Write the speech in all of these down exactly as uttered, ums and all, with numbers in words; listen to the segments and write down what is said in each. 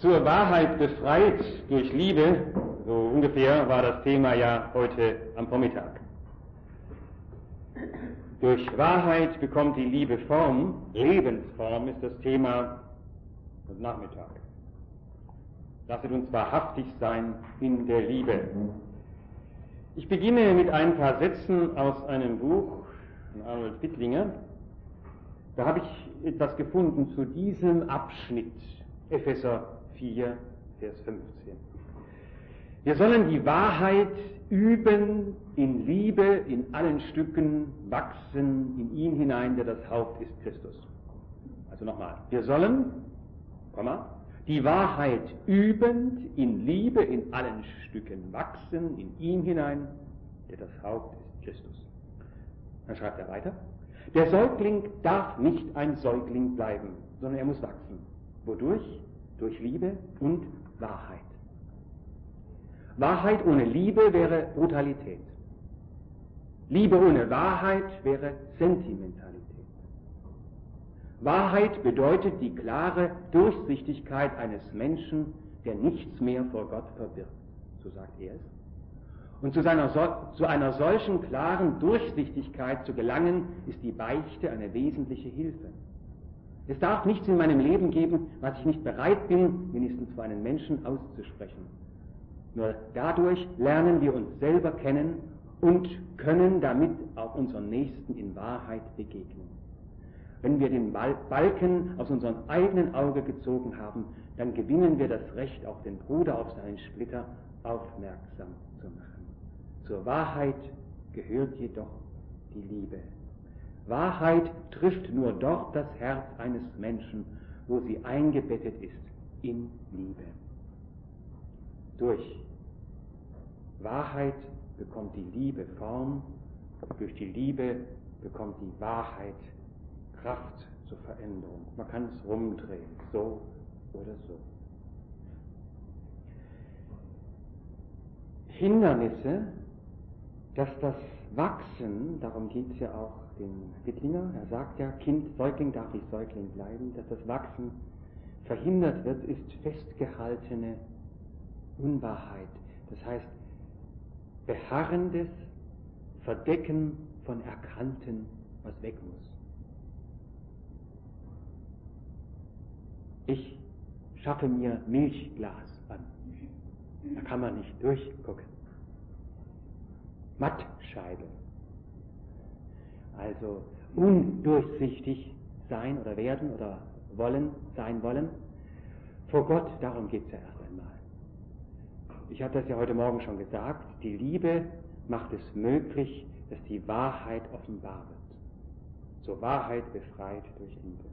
Zur Wahrheit befreit durch Liebe, so ungefähr war das Thema ja heute am Vormittag. Durch Wahrheit bekommt die Liebe Form, Lebensform ist das Thema am Nachmittag. Lasset uns wahrhaftig sein in der Liebe. Ich beginne mit ein paar Sätzen aus einem Buch von Arnold Wittlinger. Da habe ich etwas gefunden zu diesem Abschnitt, Epheser vier, Vers fünfzehn. Wir sollen die Wahrheit üben, in Liebe, in allen Stücken wachsen, in ihn hinein, der das Haupt ist, Christus. Also nochmal, wir sollen, Komma, die Wahrheit übend, in Liebe, in allen Stücken wachsen, in ihn hinein, der das Haupt ist, Christus. Dann schreibt er weiter, der Säugling darf nicht ein Säugling bleiben, sondern er muss wachsen. Wodurch? Durch Liebe und Wahrheit. Wahrheit ohne Liebe wäre Brutalität. Liebe ohne Wahrheit wäre Sentimentalität. Wahrheit bedeutet die klare Durchsichtigkeit eines Menschen, der nichts mehr vor Gott verbirgt. So sagt er es. Und zu, seiner, zu einer solchen klaren Durchsichtigkeit zu gelangen, ist die Beichte eine wesentliche Hilfe. Es darf nichts in meinem Leben geben, was ich nicht bereit bin, wenigstens vor einem Menschen auszusprechen. Nur dadurch lernen wir uns selber kennen und können damit auch unseren Nächsten in Wahrheit begegnen. Wenn wir den Balken aus unserem eigenen Auge gezogen haben, dann gewinnen wir das Recht, auch den Bruder auf seinen Splitter aufmerksam zu machen. Zur Wahrheit gehört jedoch die Liebe. Wahrheit trifft nur dort das Herz eines Menschen, wo sie eingebettet ist in Liebe. Durch Wahrheit bekommt die Liebe Form, durch die Liebe bekommt die Wahrheit Kraft zur Veränderung. Man kann es rumdrehen, so oder so. Hindernisse, dass das Wachsen, darum geht es ja auch den Wittlinger, er sagt ja, Kind, Säugling darf nicht Säugling bleiben, dass das Wachsen verhindert wird, ist festgehaltene Unwahrheit. Das heißt, beharrendes Verdecken von Erkannten, was weg muss. Ich schaffe mir Milchglas an. Da kann man nicht durchgucken. Mattscheibe. Also undurchsichtig sein oder werden oder wollen, sein wollen. Vor Gott, darum geht es ja erst einmal. Ich habe das ja heute Morgen schon gesagt, die Liebe macht es möglich, dass die Wahrheit offenbar wird. Zur Wahrheit befreit durch Liebe.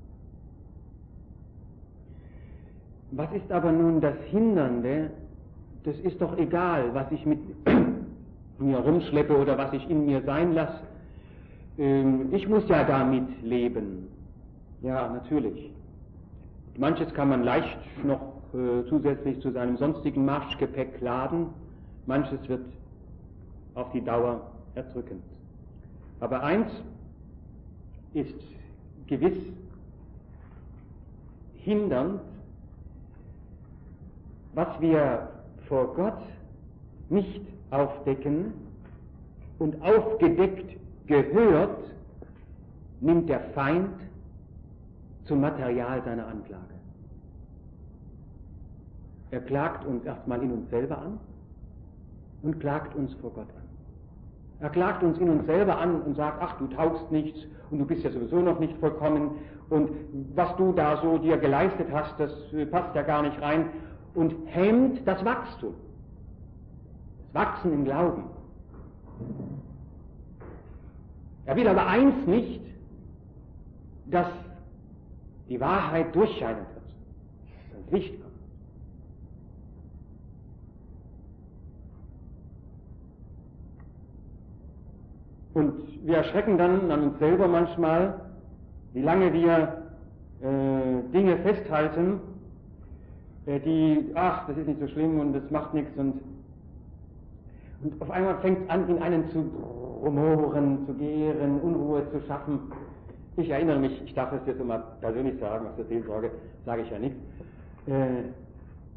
Was ist aber nun das Hindernde? Das ist doch egal, was ich mit mir rumschleppe oder was ich in mir sein lasse. Ich muss ja damit leben. Ja, natürlich. Manches kann man leicht noch äh, zusätzlich zu seinem sonstigen Marschgepäck laden. Manches wird auf die Dauer erdrückend. Aber eins ist gewiss hindernd, was wir vor Gott nicht aufdecken und aufgedeckt gehört, nimmt der Feind zum Material seiner Anklage. Er klagt uns erstmal in uns selber an und klagt uns vor Gott an. Er klagt uns in uns selber an und sagt, ach, du taugst nichts und du bist ja sowieso noch nicht vollkommen und was du da so dir geleistet hast, das passt ja gar nicht rein und hemmt das Wachstum. Das Wachsen im Glauben. Er will aber eins nicht, dass die Wahrheit durchscheinen wird, dass ins Licht kommt. Und wir erschrecken dann an uns selber manchmal, wie lange wir äh, Dinge festhalten, äh, die, ach, das ist nicht so schlimm und das macht nichts und, und auf einmal fängt es an, in einen zu rumoren, zu gären, Unruhe zu schaffen. Ich erinnere mich, ich darf es jetzt immer persönlich sagen, aus der Seelsorge sage ich ja nichts. Äh,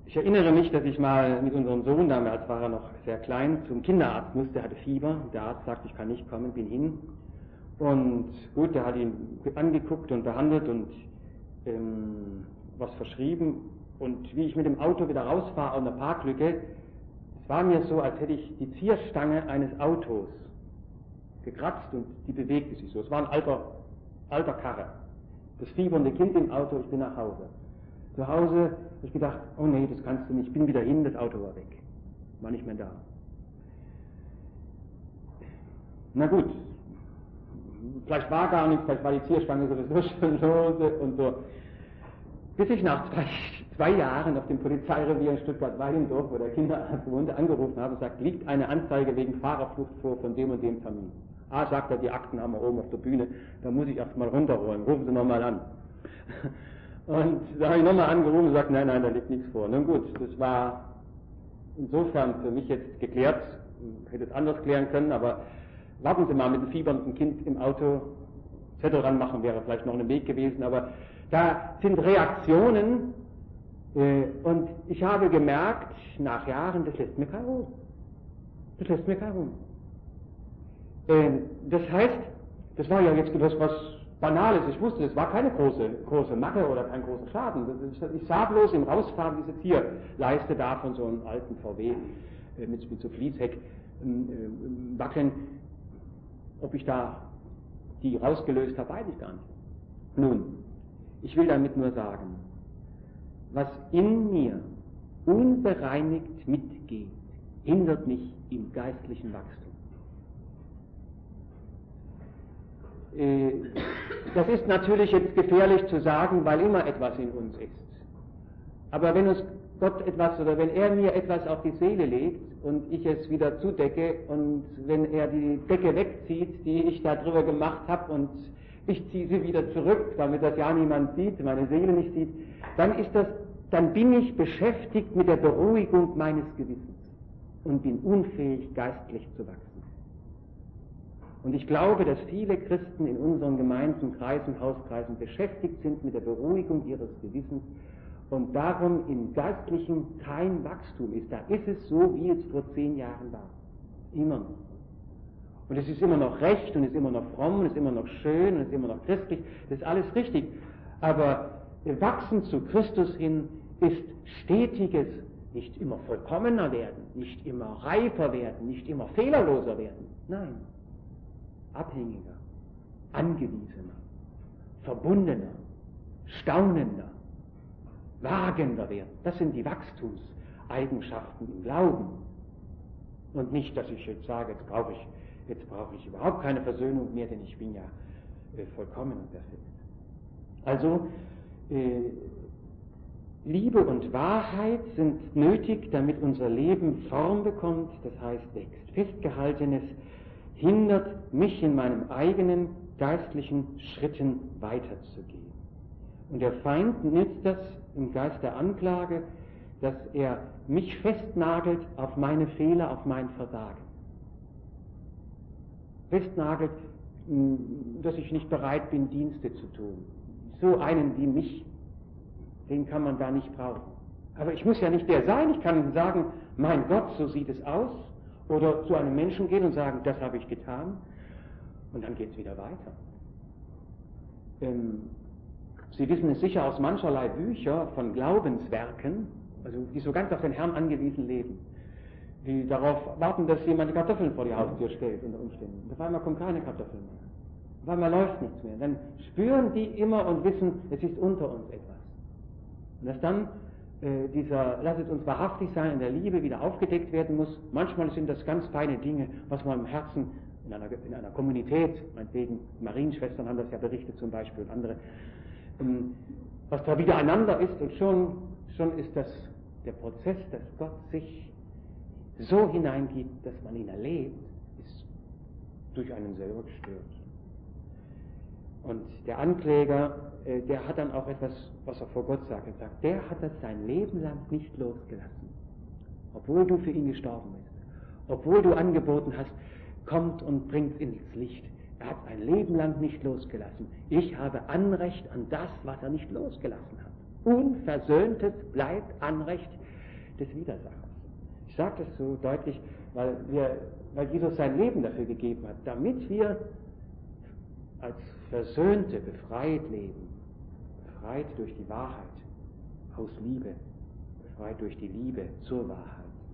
Ich erinnere mich, dass ich mal mit unserem Sohn, damals war er noch sehr klein, zum Kinderarzt musste, er hatte Fieber. Der Arzt sagte, ich kann nicht kommen, bin hin. Und gut, der hat ihn angeguckt und behandelt und ähm, was verschrieben. Und wie ich mit dem Auto wieder rausfahre aus der Parklücke, es war mir so, als hätte ich die Zierstange eines Autos gekratzt und die bewegte sich so. Es war ein alter, alter Karre. Das fiebernde Kind im Auto, ich bin nach Hause. Zu Hause habe ich gedacht, oh nee, das kannst du nicht, ich bin wieder hin, das Auto war weg. War nicht mehr da. Na gut, vielleicht war gar nichts, vielleicht war die Zierstange sowieso schon lose und so. Bis ich nach zwei, zwei Jahren auf dem Polizeirevier in Stuttgart-Weilendorf, wo der Kinderarzt wohnte, angerufen habe und sagt, liegt eine Anzeige wegen Fahrerflucht vor von dem und dem Termin. Ah, sagt er, die Akten haben wir oben auf der Bühne, da muss ich erst mal runterrollen, rufen Sie nochmal an. Und da habe ich nochmal angerufen und gesagt, nein, nein, da liegt nichts vor. Nun gut, das war insofern für mich jetzt geklärt, ich hätte es anders klären können, aber warten Sie mal mit dem fiebernden Kind im Auto, Zettel ranmachen wäre vielleicht noch ein Weg gewesen, aber da sind Reaktionen äh, und ich habe gemerkt, nach Jahren, das lässt mir keine Ruhe. Das lässt mir keine Ruhe. Äh, das heißt, das war ja jetzt etwas, was Banales, ich wusste, das war keine große, große Macke oder kein großer Schaden. Das, ich sah bloß im Rausfahren diese Zierleiste da von so einem alten V W äh, mit, mit so Fließheck äh, wackeln, ob ich da die rausgelöst habe, weiß ich gar nicht. Nun, ich will damit nur sagen, was in mir unbereinigt mitgeht, hindert mich im geistlichen Wachstum. Das ist natürlich jetzt gefährlich zu sagen, weil immer etwas in uns ist. Aber wenn uns Gott etwas oder wenn er mir etwas auf die Seele legt und ich es wieder zudecke und wenn er die Decke wegzieht, die ich da drüber gemacht habe und ich ziehe sie wieder zurück, damit das ja niemand sieht, meine Seele nicht sieht, dann ist das, dann bin ich beschäftigt mit der Beruhigung meines Gewissens und bin unfähig, geistlich zu wachsen. Und ich glaube, dass viele Christen in unseren Gemeinden, Kreisen, Hauskreisen beschäftigt sind mit der Beruhigung ihres Gewissens und darum im Geistlichen kein Wachstum ist. Da ist es so, wie es vor zehn Jahren war. Immer noch. Und es ist immer noch recht und es ist immer noch fromm und es ist immer noch schön und es ist immer noch christlich. Das ist alles richtig. Aber wachsen zu Christus hin ist stetiges, nicht immer vollkommener werden, nicht immer reifer werden, nicht immer fehlerloser werden. Nein. Abhängiger, angewiesener, verbundener, staunender, wagender werden. Das sind die Wachstumseigenschaften im Glauben. Und nicht, dass ich jetzt sage, jetzt brauche ich, jetzt brauche ich überhaupt keine Versöhnung mehr, denn ich bin ja äh, vollkommen und perfekt. Also, äh, Liebe und Wahrheit sind nötig, damit unser Leben Form bekommt, das heißt wächst. Festgehaltenes hindert mich in meinen eigenen geistlichen Schritten weiterzugehen. Und der Feind nützt das im Geist der Anklage, dass er mich festnagelt auf meine Fehler, auf mein Versagen. Festnagelt, dass ich nicht bereit bin, Dienste zu tun. So einen wie mich, den kann man da nicht brauchen. Aber ich muss ja nicht der sein, ich kann sagen, mein Gott, so sieht es aus. Oder zu einem Menschen gehen und sagen, das habe ich getan, und dann geht es wieder weiter. Ähm, Sie wissen es sicher aus mancherlei Bücher von Glaubenswerken, also die so ganz auf den Herrn angewiesen leben, die darauf warten, dass jemand die Kartoffeln vor die Haustür stellt unter Umständen. Und auf einmal kommen keine Kartoffeln mehr. Auf einmal läuft nichts mehr. Dann spüren die immer und wissen, es ist unter uns etwas. Und dass dann Äh, dieser, lasst uns wahrhaftig sein, in der Liebe wieder aufgedeckt werden muss. Manchmal sind das ganz feine Dinge, was man im Herzen, in einer, in einer Kommunität, meinetwegen, Marienschwestern haben das ja berichtet zum Beispiel und andere, ähm, was da wieder einander ist und schon, schon ist das der Prozess, dass Gott sich so hineingibt, dass man ihn erlebt, ist durch einen selber gestört. Und der Ankläger, äh, der hat dann auch etwas, was er vor Gott sagt. Er sagt, der hat das sein Leben lang nicht losgelassen, obwohl du für ihn gestorben bist, obwohl du angeboten hast, kommt und bringt ins Licht. Er hat sein Leben lang nicht losgelassen. Ich habe Anrecht an das, was er nicht losgelassen hat. Unversöhntes bleibt Anrecht des Widersachers. Ich sage das so deutlich, weil, wir, weil Jesus sein Leben dafür gegeben hat, damit wir als Versöhnte befreit leben, befreit durch die Wahrheit, aus Liebe, befreit durch die Liebe zur Wahrheit.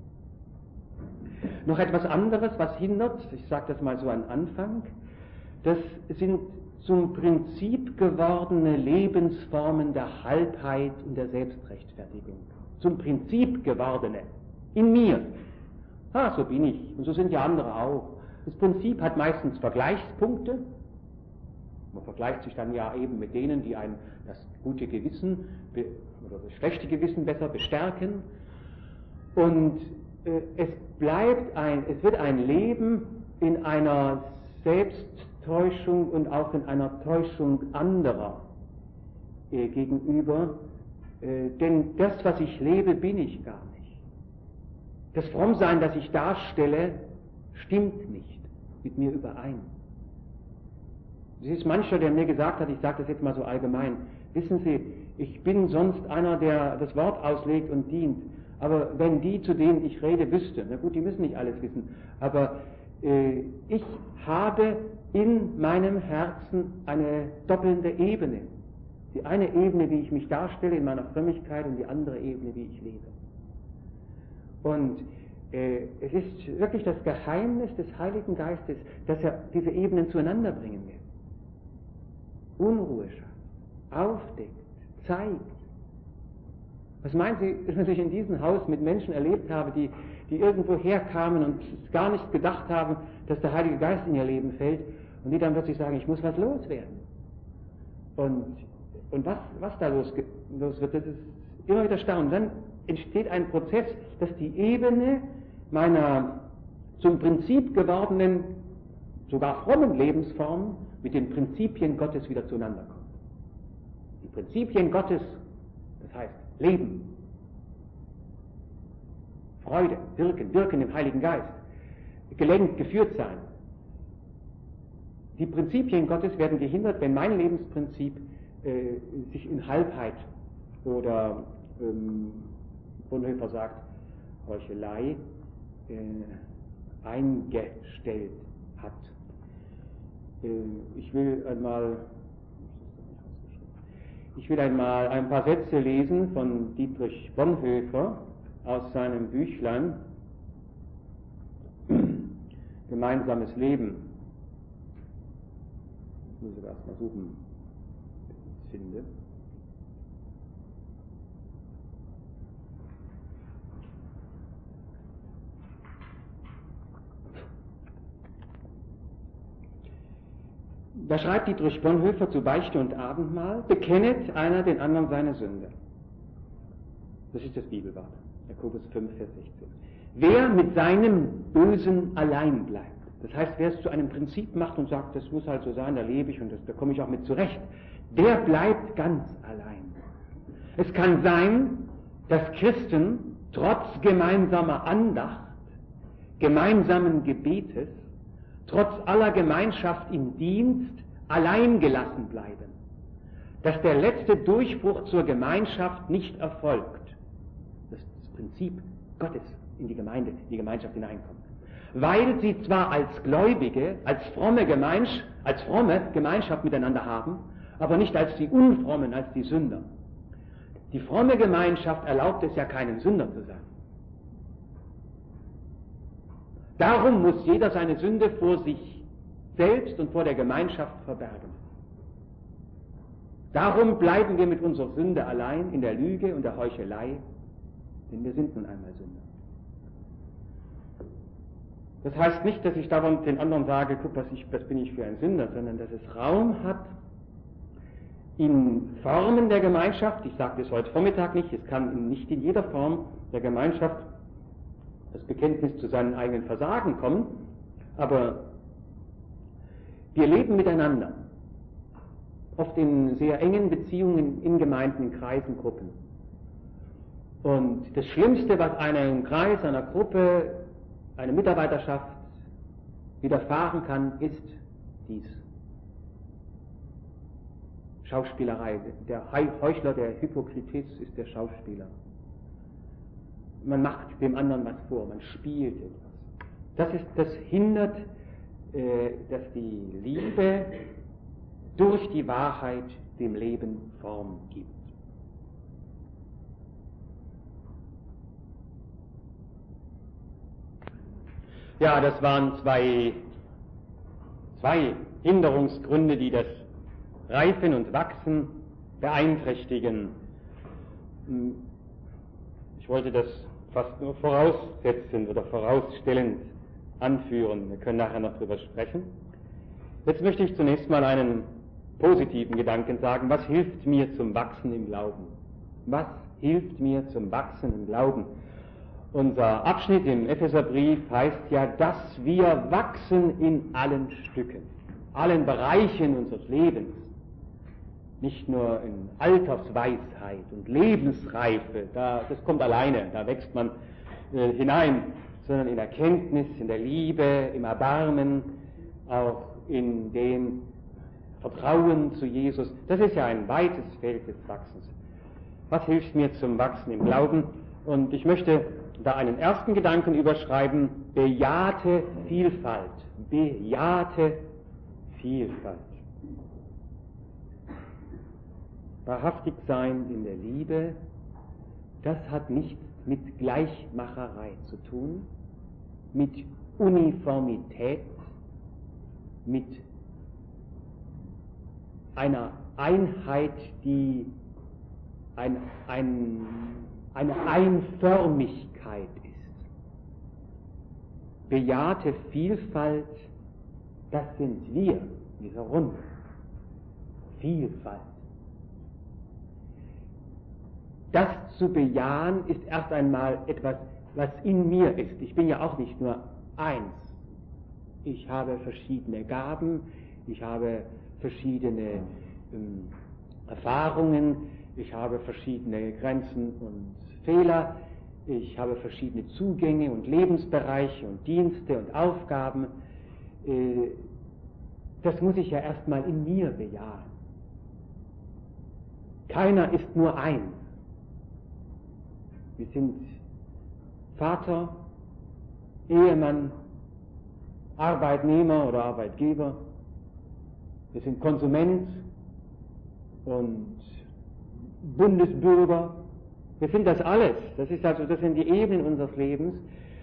Noch etwas anderes, was hindert, ich sage das mal so am Anfang, das sind zum Prinzip gewordene Lebensformen der Halbheit und der Selbstrechtfertigung. Zum Prinzip gewordene. In mir. Ah, so bin ich. Und so sind ja andere auch. Das Prinzip hat meistens Vergleichspunkte. Man vergleicht sich dann ja eben mit denen, die ein das gute Gewissen oder das schlechte Gewissen besser bestärken. Und äh, es bleibt ein, es wird ein Leben in einer Selbsttäuschung und auch in einer Täuschung anderer äh, gegenüber. Äh, denn das, was ich lebe, bin ich gar nicht. Das Frommsein, das ich darstelle, stimmt nicht mit mir überein. Es ist mancher, der mir gesagt hat, ich sage das jetzt mal so allgemein, wissen Sie, ich bin sonst einer, der das Wort auslegt und dient, aber wenn die, zu denen ich rede, wüsste, na gut, die müssen nicht alles wissen, aber äh, ich habe in meinem Herzen eine doppelnde Ebene. Die eine Ebene, wie ich mich darstelle in meiner Frömmigkeit, und die andere Ebene, wie ich lebe. Und äh, es ist wirklich das Geheimnis des Heiligen Geistes, dass er diese Ebenen zueinander bringen will. Unruhe schafft, aufdeckt, zeigt. Was meinen Sie, dass ich in diesem Haus mit Menschen erlebt habe, die, die irgendwo herkamen und gar nicht gedacht haben, dass der Heilige Geist in ihr Leben fällt, und die dann plötzlich sagen, ich muss was loswerden. Und, und was, was da los, los wird, das ist immer wieder erstaunlich. Dann entsteht ein Prozess, dass die Ebene meiner zum Prinzip gewordenen, sogar frommen Lebensform mit den Prinzipien Gottes wieder zueinander kommt. Die Prinzipien Gottes, das heißt Leben, Freude, Wirken, Wirken im Heiligen Geist, gelenkt, geführt sein. Die Prinzipien Gottes werden gehindert, wenn mein Lebensprinzip äh, sich in Halbheit oder, ähm, Bonhoeffer sagt, Heuchelei äh, eingestellt hat. Äh, ich will einmal Ich will einmal ein paar Sätze lesen von Dietrich Bonhoeffer aus seinem Büchlein Gemeinsames Leben. Ich muss sogar erst mal suchen, bis ich es finde. Da schreibt Dietrich Bonhoeffer zu Beichte und Abendmahl, bekennet einer den anderen seine Sünde. Das ist das Bibelwort, Jakobus fünf, Vers sechzehn. Wer mit seinem Bösen allein bleibt, das heißt, wer es zu einem Prinzip macht und sagt, das muss halt so sein, da lebe ich und das, da komme ich auch mit zurecht, der bleibt ganz allein. Es kann sein, dass Christen trotz gemeinsamer Andacht, gemeinsamen Gebetes, trotz aller Gemeinschaft im Dienst allein gelassen bleiben, dass der letzte Durchbruch zur Gemeinschaft nicht erfolgt, dass das Prinzip Gottes in die Gemeinde, in die Gemeinschaft hineinkommt, weil sie zwar als Gläubige, als fromme Gemeinschaft, als fromme Gemeinschaft miteinander haben, aber nicht als die Unfrommen, als die Sünder. Die fromme Gemeinschaft erlaubt es ja, keinen Sünder zu sein. Darum muss jeder seine Sünde vor sich selbst und vor der Gemeinschaft verbergen. Darum bleiben wir mit unserer Sünde allein in der Lüge und der Heuchelei, denn wir sind nun einmal Sünder. Das heißt nicht, dass ich darum den anderen sage, guck, was, ich, was bin ich für ein Sünder, sondern dass es Raum hat in Formen der Gemeinschaft, ich sage das heute Vormittag nicht, es kann nicht in jeder Form der Gemeinschaft das Bekenntnis zu seinen eigenen Versagen kommen, aber wir leben miteinander, oft in sehr engen Beziehungen in Gemeinden, in Kreisen, Gruppen. Und das Schlimmste, was einem Kreis, einer Gruppe, einer Mitarbeiterschaft widerfahren kann, ist dies. Schauspielerei. Der Heuchler der Hypokrites ist der Schauspieler. man macht dem anderen was vor, man spielt etwas. Das, ist, das hindert, äh, dass die Liebe durch die Wahrheit dem Leben Form gibt. Ja, das waren zwei, zwei Hinderungsgründe, die das Reifen und Wachsen beeinträchtigen. Ich wollte das fast nur voraussetzen oder vorausstellend anführen. Wir können nachher noch drüber sprechen. Jetzt möchte ich zunächst mal einen positiven Gedanken sagen. Was hilft mir zum Wachsen im Glauben? Was hilft mir zum Wachsen im Glauben? Unser Abschnitt im Epheserbrief heißt ja, dass wir wachsen in allen Stücken, allen Bereichen unseres Lebens. Nicht nur in Altersweisheit und Lebensreife, da, das kommt alleine, da wächst man äh, hinein, sondern in Erkenntnis, in der Liebe, im Erbarmen, auch in dem Vertrauen zu Jesus. Das ist ja ein weites Feld des Wachsens. Was hilft mir zum Wachsen im Glauben? Und ich möchte da einen ersten Gedanken überschreiben: bejahte Vielfalt. Bejahte Vielfalt. Wahrhaftig sein in der Liebe, das hat nichts mit Gleichmacherei zu tun, mit Uniformität, mit einer Einheit, die ein, ein, eine Einförmigkeit ist. Bejahte Vielfalt, das sind wir, diese Runde. Vielfalt. Das zu bejahen ist erst einmal etwas, was in mir ist. Ich bin ja auch nicht nur eins. Ich habe verschiedene Gaben, ich habe verschiedene ähm, Erfahrungen, ich habe verschiedene Grenzen und Fehler, ich habe verschiedene Zugänge und Lebensbereiche und Dienste und Aufgaben. Äh, das muss ich ja erstmal in mir bejahen. Keiner ist nur eins. Wir sind Vater, Ehemann, Arbeitnehmer oder Arbeitgeber. Wir sind Konsument und Bundesbürger. Wir sind das alles. Das ist also, das sind die Ebenen unseres Lebens.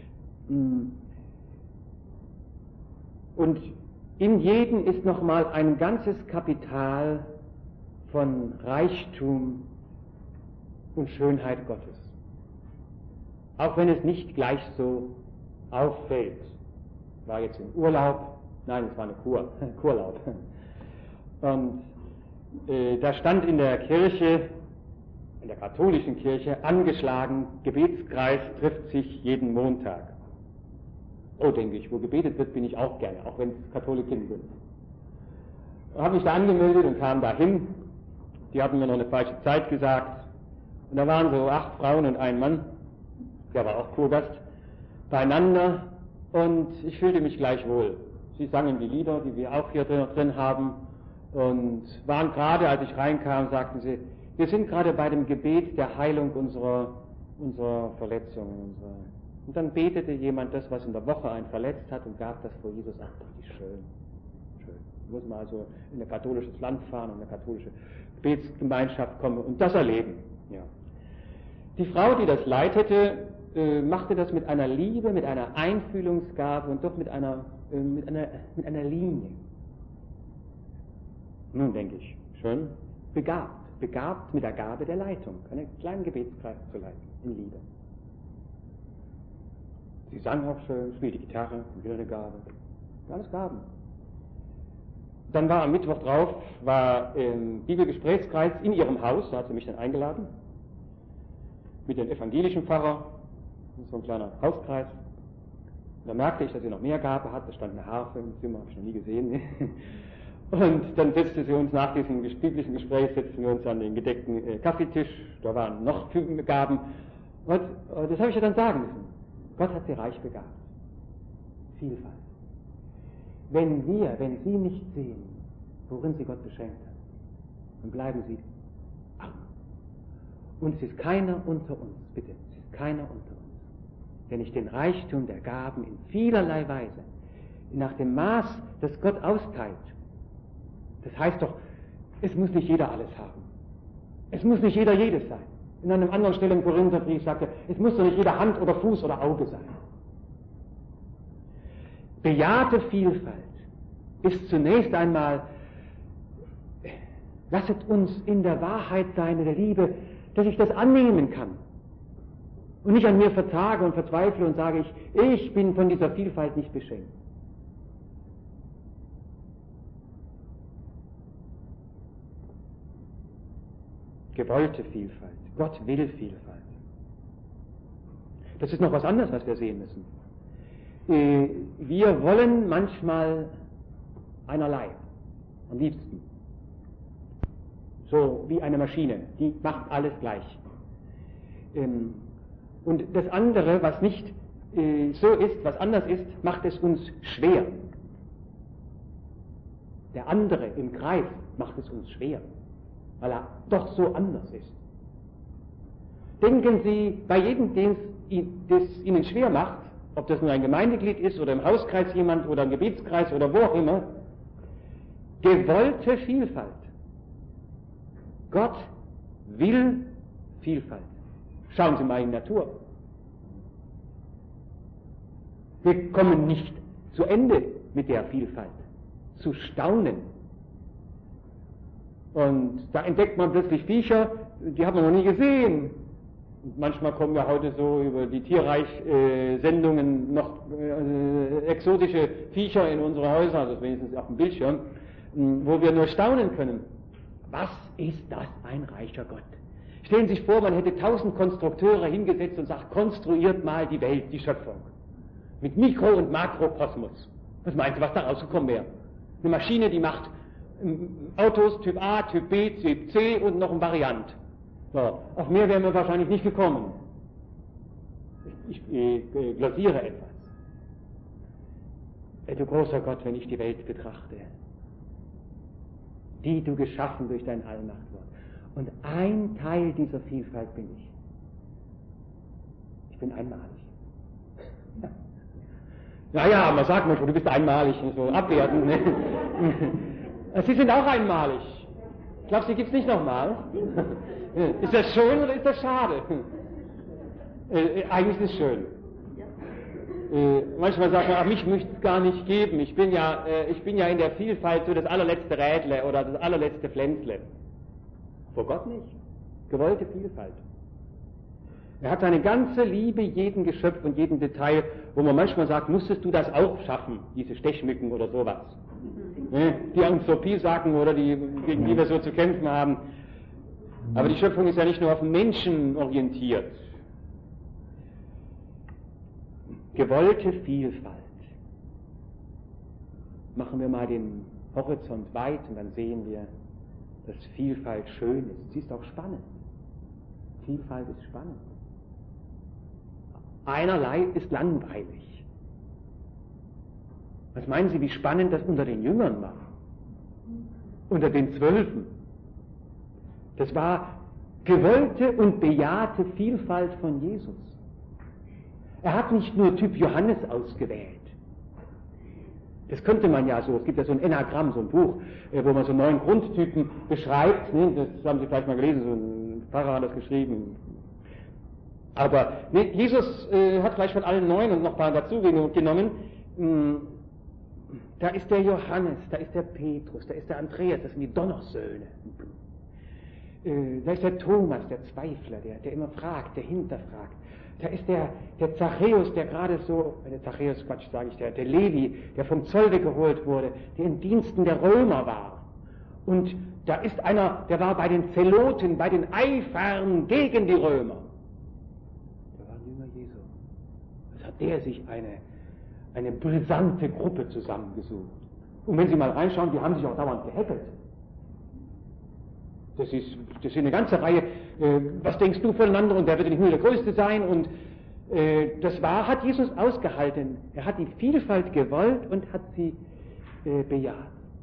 Und in jedem ist nochmal ein ganzes Kapital von Reichtum und Schönheit Gottes. Auch wenn es nicht gleich so auffällt. Ich war jetzt im Urlaub, nein, es war eine Kur, Kurlaub. Und äh, da stand in der Kirche, in der katholischen Kirche, angeschlagen, Gebetskreis trifft sich jeden Montag. Oh, denke ich, wo gebetet wird, bin ich auch gerne, auch wenn es Katholiken sind. Habe mich da angemeldet und kam da hin. Die hatten mir noch eine falsche Zeit gesagt. Und da waren so acht Frauen und ein Mann, der war auch Kurgast, beieinander, und ich fühlte mich gleich wohl. Sie sangen die Lieder, die wir auch hier drin haben, und waren gerade, als ich reinkam, sagten sie, wir sind gerade bei dem Gebet der Heilung unserer, unserer Verletzungen. Unserer. Und dann betete jemand das, was in der Woche einen verletzt hat, und gab das vor Jesus. Ach, wie schön. Schön. Da muss man also in ein katholisches Land fahren und in eine katholische Gebetsgemeinschaft kommen und das erleben. Ja. Die Frau, die das leitete, äh, machte das mit einer Liebe, mit einer Einfühlungsgabe und doch mit einer, äh, mit einer, mit einer Linie. Nun denke ich, schön, begabt, begabt mit der Gabe der Leitung, einen kleinen Gebetskreis zu leiten, in Liebe. Sie sang auch schön, spielte Gitarre, wieder eine Gabe, alles Gaben. Dann war am Mittwoch drauf, war im Bibelgesprächskreis in ihrem Haus, da hat sie mich dann eingeladen, mit dem evangelischen Pfarrer, so ein kleiner Hauskreis. Da merkte ich, dass sie noch mehr Gabe hat, da stand eine Harfe im Zimmer, habe ich noch nie gesehen. Und dann setzte sie uns nach diesem biblischen Gespräch, setzten wir uns an den gedeckten äh, Kaffeetisch, da waren noch fünf Gaben. Und äh, das habe ich ja dann sagen müssen. Gott hat sie reich begabt. Vielfalt. Wenn wir, wenn Sie nicht sehen, worin Sie Gott beschenkt hat, dann bleiben Sie arm. Und es ist keiner unter uns, bitte, es ist keiner unter uns, denn ich den Reichtum der Gaben in vielerlei Weise, nach dem Maß, das Gott austeilt. Das heißt doch, es muss nicht jeder alles haben. Es muss nicht jeder jedes sein. In einer anderen Stelle im Korintherbrief sagt er, es muss doch nicht jeder Hand oder Fuß oder Auge sein. Bejahte Vielfalt ist zunächst einmal, lasset uns in der Wahrheit sein, in der Liebe, dass ich das annehmen kann. Und nicht an mir verzage und verzweifle und sage, ich, ich bin von dieser Vielfalt nicht beschenkt. Gewollte Vielfalt. Gott will Vielfalt. Das ist noch was anderes, was wir sehen müssen. Wir wollen manchmal einerlei, am liebsten. So wie eine Maschine, die macht alles gleich. Und das andere, was nicht so ist, was anders ist, macht es uns schwer. Der andere im Kreis macht es uns schwer, weil er doch so anders ist. Denken Sie, bei jedem, den es Ihnen schwer macht, ob das nur ein Gemeindeglied ist oder im Hauskreis jemand oder im Gebetskreis oder wo auch immer, gewollte Vielfalt. Gott will Vielfalt. Schauen Sie mal in die Natur. Wir kommen nicht zu Ende mit der Vielfalt, zu staunen. Und da entdeckt man plötzlich Viecher, die hat man noch nie gesehen. Und manchmal kommen ja heute so über die Tierreich-Sendungen äh, noch äh, exotische Viecher in unsere Häuser, also wenigstens auf dem Bildschirm, wo wir nur staunen können. Was ist das ein reicher Gott? Stellen Sie sich vor, man hätte tausend Konstrukteure hingesetzt und sagt, konstruiert mal die Welt, die Schöpfung. Mit Mikro- und Makrokosmos. Was meinst du, was da rausgekommen wäre? Eine Maschine, die macht Autos Typ A, Typ B, Typ C und noch ein Variant. So, auf mehr wären wir wahrscheinlich nicht gekommen. Ich, ich äh, glasiere etwas. Ey, du großer Gott, wenn ich die Welt betrachte, die du geschaffen durch dein Allmachtwort. Und ein Teil dieser Vielfalt bin ich. Ich bin einmalig. Naja, man sagt manchmal, du bist einmalig, so abwertend. Ne? Sie sind auch einmalig. Ich glaube, sie gibt es nicht nochmal. Ist das schön oder ist das schade? Äh, eigentlich ist es schön. Äh, manchmal sagt man, ach, mich möchte es gar nicht geben. Ich bin ja, äh, ich bin ja in der Vielfalt so das allerletzte Rädle oder das allerletzte Pflänzle. Vor Gott nicht. Gewollte Vielfalt. Er hat seine ganze Liebe jedem Geschöpf und jedem Detail, wo man manchmal sagt, musstest du das auch schaffen, diese Stechmücken oder sowas. Ne? Die uns so viel sagen oder die, gegen die wir so zu kämpfen haben. Aber die Schöpfung ist ja nicht nur auf den Menschen orientiert. Gewollte Vielfalt. Machen wir mal den Horizont weit und dann sehen wir, dass Vielfalt schön ist. Sie ist auch spannend. Vielfalt ist spannend. Einerlei ist langweilig. Was meinen Sie, wie spannend das unter den Jüngern war? Unter den Zwölfen. Das war gewollte und bejahte Vielfalt von Jesus. Er hat nicht nur Typ Johannes ausgewählt. Das könnte man ja so, es gibt ja so ein Enneagramm, so ein Buch, wo man so neun Grundtypen beschreibt, ne? Das haben Sie vielleicht mal gelesen, so ein Pfarrer hat das geschrieben. Aber ne, Jesus äh, hat gleich von allen neun und noch ein paar dazu genommen. Da ist der Johannes, da ist der Petrus, da ist der Andreas, das sind die Donnersöhne. Äh, da ist der Thomas, der Zweifler, der, der immer fragt, der hinterfragt. Da ist der, der Zachäus, der gerade so, der Zachäus, Quatsch, sage ich, der, der Levi, der vom Zoll weggeholt wurde, der in Diensten der Römer war. Und da ist einer, der war bei den Zeloten, bei den Eifern gegen die Römer. Der war ein Jünger Jesu. Was hat der sich eine, eine brisante Gruppe zusammengesucht? Und wenn Sie mal reinschauen, die haben sich auch dauernd gehackelt. Das ist, das ist eine ganze Reihe, äh, was denkst du voneinander und der wird nicht nur der Größte sein und äh, das war, hat Jesus ausgehalten. Er hat die Vielfalt gewollt und hat sie äh, bejaht.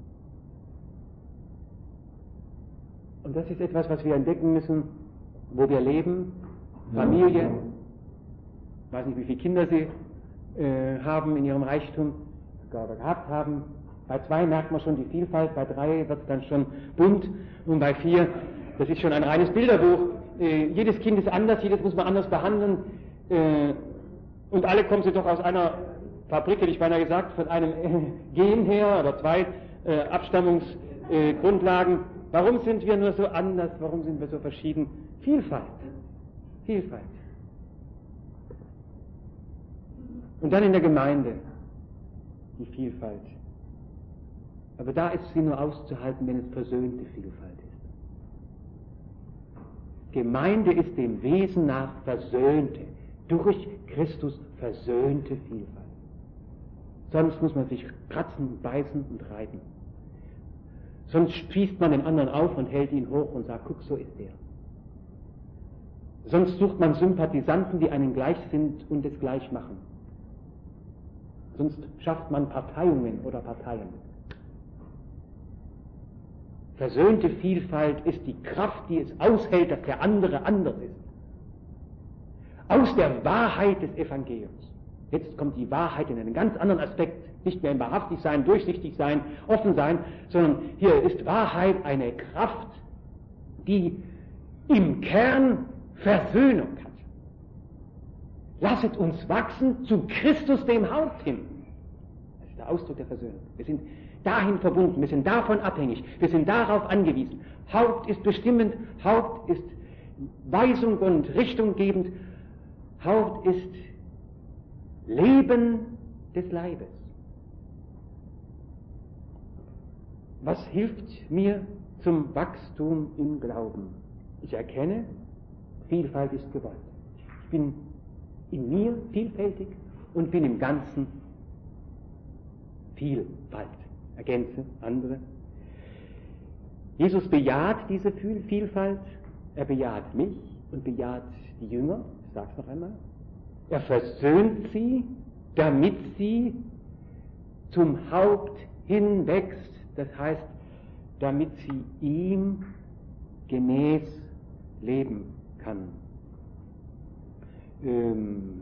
Und das ist etwas, was wir entdecken müssen, wo wir leben, Familie, Ich weiß nicht, wie viele Kinder sie äh, haben in ihrem Reichtum oder gehabt haben. Bei zwei merkt man schon die Vielfalt, bei drei wird es dann schon bunt und bei vier, das ist schon ein reines Bilderbuch. Äh, jedes Kind ist anders, jedes muss man anders behandeln äh, und alle kommen sie doch aus einer Fabrik, hätte ich beinahe gesagt, von einem äh, Gen her oder zwei äh, Abstammungsgrundlagen. Äh, Warum sind wir nur so anders? Warum sind wir so verschieden? Vielfalt. Vielfalt. Und dann in der Gemeinde die Vielfalt. Aber da ist sie nur auszuhalten, wenn es versöhnte Vielfalt ist. Gemeinde ist dem Wesen nach versöhnte, durch Christus versöhnte Vielfalt. Sonst muss man sich kratzen, beißen und reiben. Sonst spießt man den anderen auf und hält ihn hoch und sagt, guck, so ist er. Sonst sucht man Sympathisanten, die einen gleich sind und es gleich machen. Sonst schafft man Parteiungen oder Parteien. Versöhnte Vielfalt ist die Kraft, die es aushält, dass der andere anders ist. Aus der Wahrheit des Evangeliums. Jetzt kommt die Wahrheit in einen ganz anderen Aspekt. Nicht mehr im wahrhaftig sein, durchsichtig sein, offen sein, sondern hier ist Wahrheit eine Kraft, die im Kern Versöhnung hat. Lasset uns wachsen zu Christus, dem Haupt hin. Das ist der Ausdruck der Versöhnung. Wir sind dahin verbunden, wir sind davon abhängig, wir sind darauf angewiesen. Haupt ist bestimmend, Haupt ist Weisung und richtunggebend, Haupt ist Leben des Leibes. Was hilft mir zum Wachstum im Glauben? Ich erkenne, Vielfalt ist gewollt. Ich bin in mir vielfältig und bin im Ganzen Vielfalt. Ergänze andere. Jesus bejaht diese Vielfalt, er bejaht mich und bejaht die Jünger, ich sage es noch einmal. Er versöhnt sie, damit sie zum Haupt hinwächst. Das heißt, damit sie ihm gemäß leben kann. Ähm,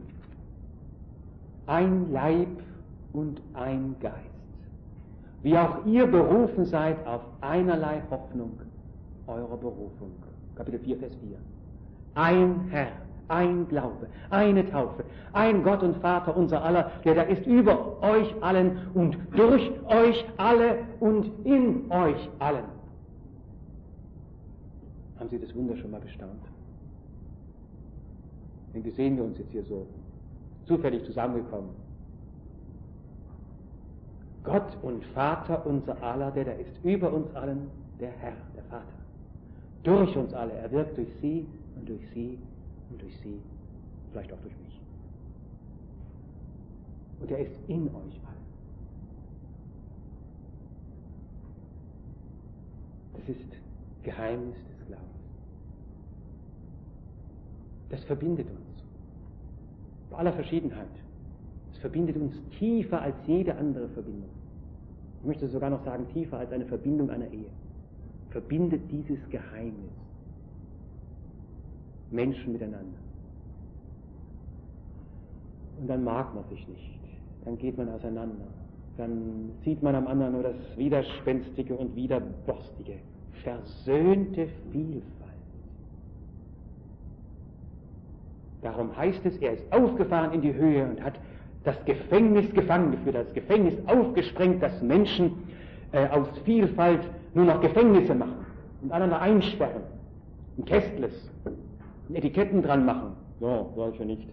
ein Leib und ein Geist. Wie auch ihr berufen seid auf einerlei Hoffnung eurer Berufung. Kapitel vier, Vers vier. Ein Herr, ein Glaube, eine Taufe, ein Gott und Vater unser aller, der da ist über euch allen und durch euch alle und in euch allen. Haben Sie das Wunder schon mal bestaunt? Denn sehen wir uns jetzt hier so zufällig zusammengekommen. Gott und Vater unser aller, der da ist über uns allen, der Herr, der Vater. Durch uns alle, er wirkt durch sie und durch sie und durch sie, vielleicht auch durch mich. Und er ist in euch allen. Das ist Geheimnis des Glaubens. Das verbindet uns. Bei aller Verschiedenheit. Es verbindet uns tiefer als jede andere Verbindung. Ich möchte sogar noch sagen, tiefer als eine Verbindung einer Ehe. Verbindet dieses Geheimnis Menschen miteinander. Und dann mag man sich nicht. Dann geht man auseinander. Dann sieht man am anderen nur das Widerspenstige und Widerborstige. Versöhnte Vielfalt. Darum heißt es, er ist aufgefahren in die Höhe und hat das Gefängnis gefangen geführt, das Gefängnis aufgesprengt, dass Menschen äh, aus Vielfalt nur noch Gefängnisse machen und einander einsperren, ein Kästles, Etiketten dran machen. So, solche nicht.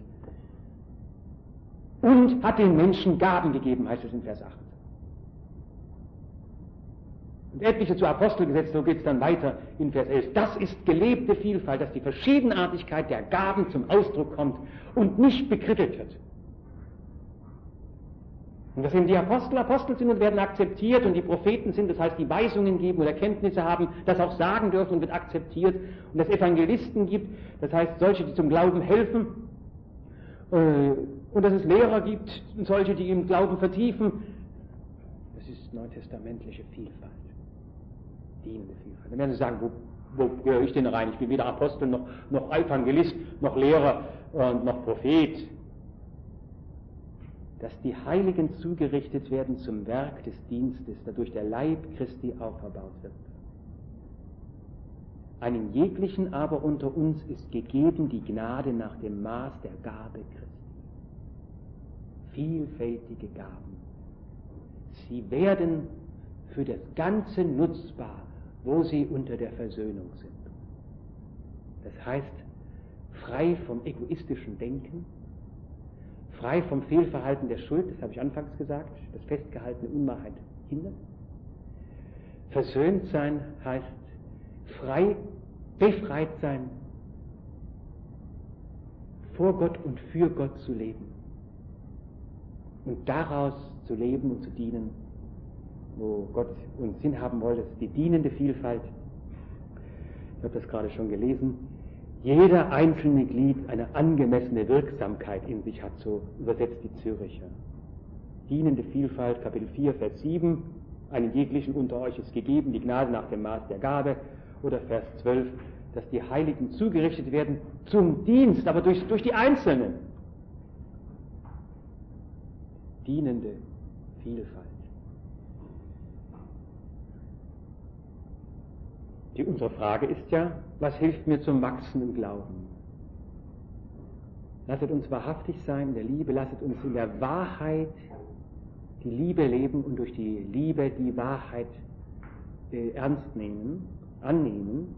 Und hat den Menschen Gaben gegeben, heißt es in Vers acht. Und etliche zu Apostel gesetzt, so geht es dann weiter in Vers elf. Das ist gelebte Vielfalt, dass die Verschiedenartigkeit der Gaben zum Ausdruck kommt und nicht bekrittelt wird. Und dass eben die Apostel Apostel sind und werden akzeptiert und die Propheten sind, das heißt, die Weisungen geben und Erkenntnisse haben, das auch sagen dürfen und wird akzeptiert. Und dass Evangelisten gibt, das heißt, solche, die zum Glauben helfen. Und dass es Lehrer gibt, solche, die im Glauben vertiefen. Das ist neutestamentliche Vielfalt. Dienende Vielfalt. Dann werden Sie sagen, wo, wo gehöre ich denn rein? Ich bin weder Apostel, noch, noch Evangelist, noch Lehrer und noch Prophet. dass die Heiligen zugerichtet werden zum Werk des Dienstes, dadurch der Leib Christi auferbaut wird. Einem jeglichen aber unter uns ist gegeben die Gnade nach dem Maß der Gabe Christi. Vielfältige Gaben. Sie werden für das Ganze nutzbar, wo sie unter der Versöhnung sind. Das heißt, frei vom egoistischen Denken, frei vom Fehlverhalten der Schuld, das habe ich anfangs gesagt, das festgehaltene Unwahrheit hindert. Versöhnt sein heißt frei, befreit sein, vor Gott und für Gott zu leben und daraus zu leben und zu dienen, wo Gott uns hinhaben wollte. Das ist die dienende Vielfalt. Ich habe das gerade schon gelesen. Jeder einzelne Glied eine angemessene Wirksamkeit in sich hat, so übersetzt die Zürcher. Dienende Vielfalt, Kapitel vier, Vers sieben, einen jeglichen unter euch ist gegeben, die Gnade nach dem Maß der Gabe, oder Vers zwölf, dass die Heiligen zugerichtet werden zum Dienst, aber durch, durch die Einzelnen. Dienende Vielfalt. Die, unsere Frage ist ja, was hilft mir zum Wachsen im Glauben? Lasset uns wahrhaftig sein in der Liebe, lasset uns in der Wahrheit die Liebe leben und durch die Liebe die Wahrheit äh, ernst nehmen, annehmen.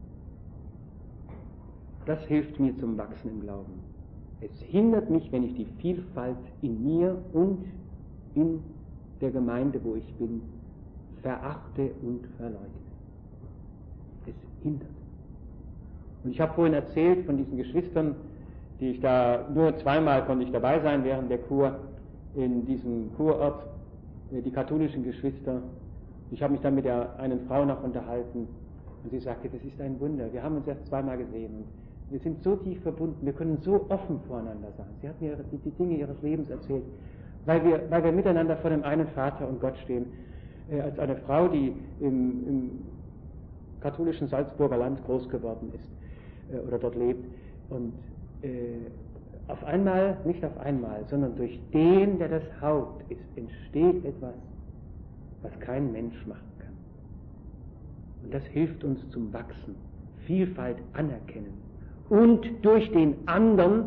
Das hilft mir zum Wachsen im Glauben. Es hindert mich, wenn ich die Vielfalt in mir und in der Gemeinde, wo ich bin, verachte und verleugne. Es hindert. Und ich habe vorhin erzählt von diesen Geschwistern, die ich da, nur zweimal konnte ich dabei sein während der Kur, in diesem Kurort, die katholischen Geschwister. Ich habe mich dann mit der einen Frau noch unterhalten und sie sagte, das ist ein Wunder, wir haben uns erst zweimal gesehen und wir sind so tief verbunden, wir können so offen voreinander sein. Sie hat mir die, die Dinge ihres Lebens erzählt, weil wir, weil wir miteinander vor dem einen Vater und Gott stehen. Äh, als eine Frau, die im, im katholischen Salzburger Land groß geworden ist äh, oder dort lebt und äh, auf einmal, nicht auf einmal, sondern durch den, der das Haupt ist, entsteht etwas, was kein Mensch machen kann. Und das hilft uns zum Wachsen, Vielfalt anerkennen und durch den anderen,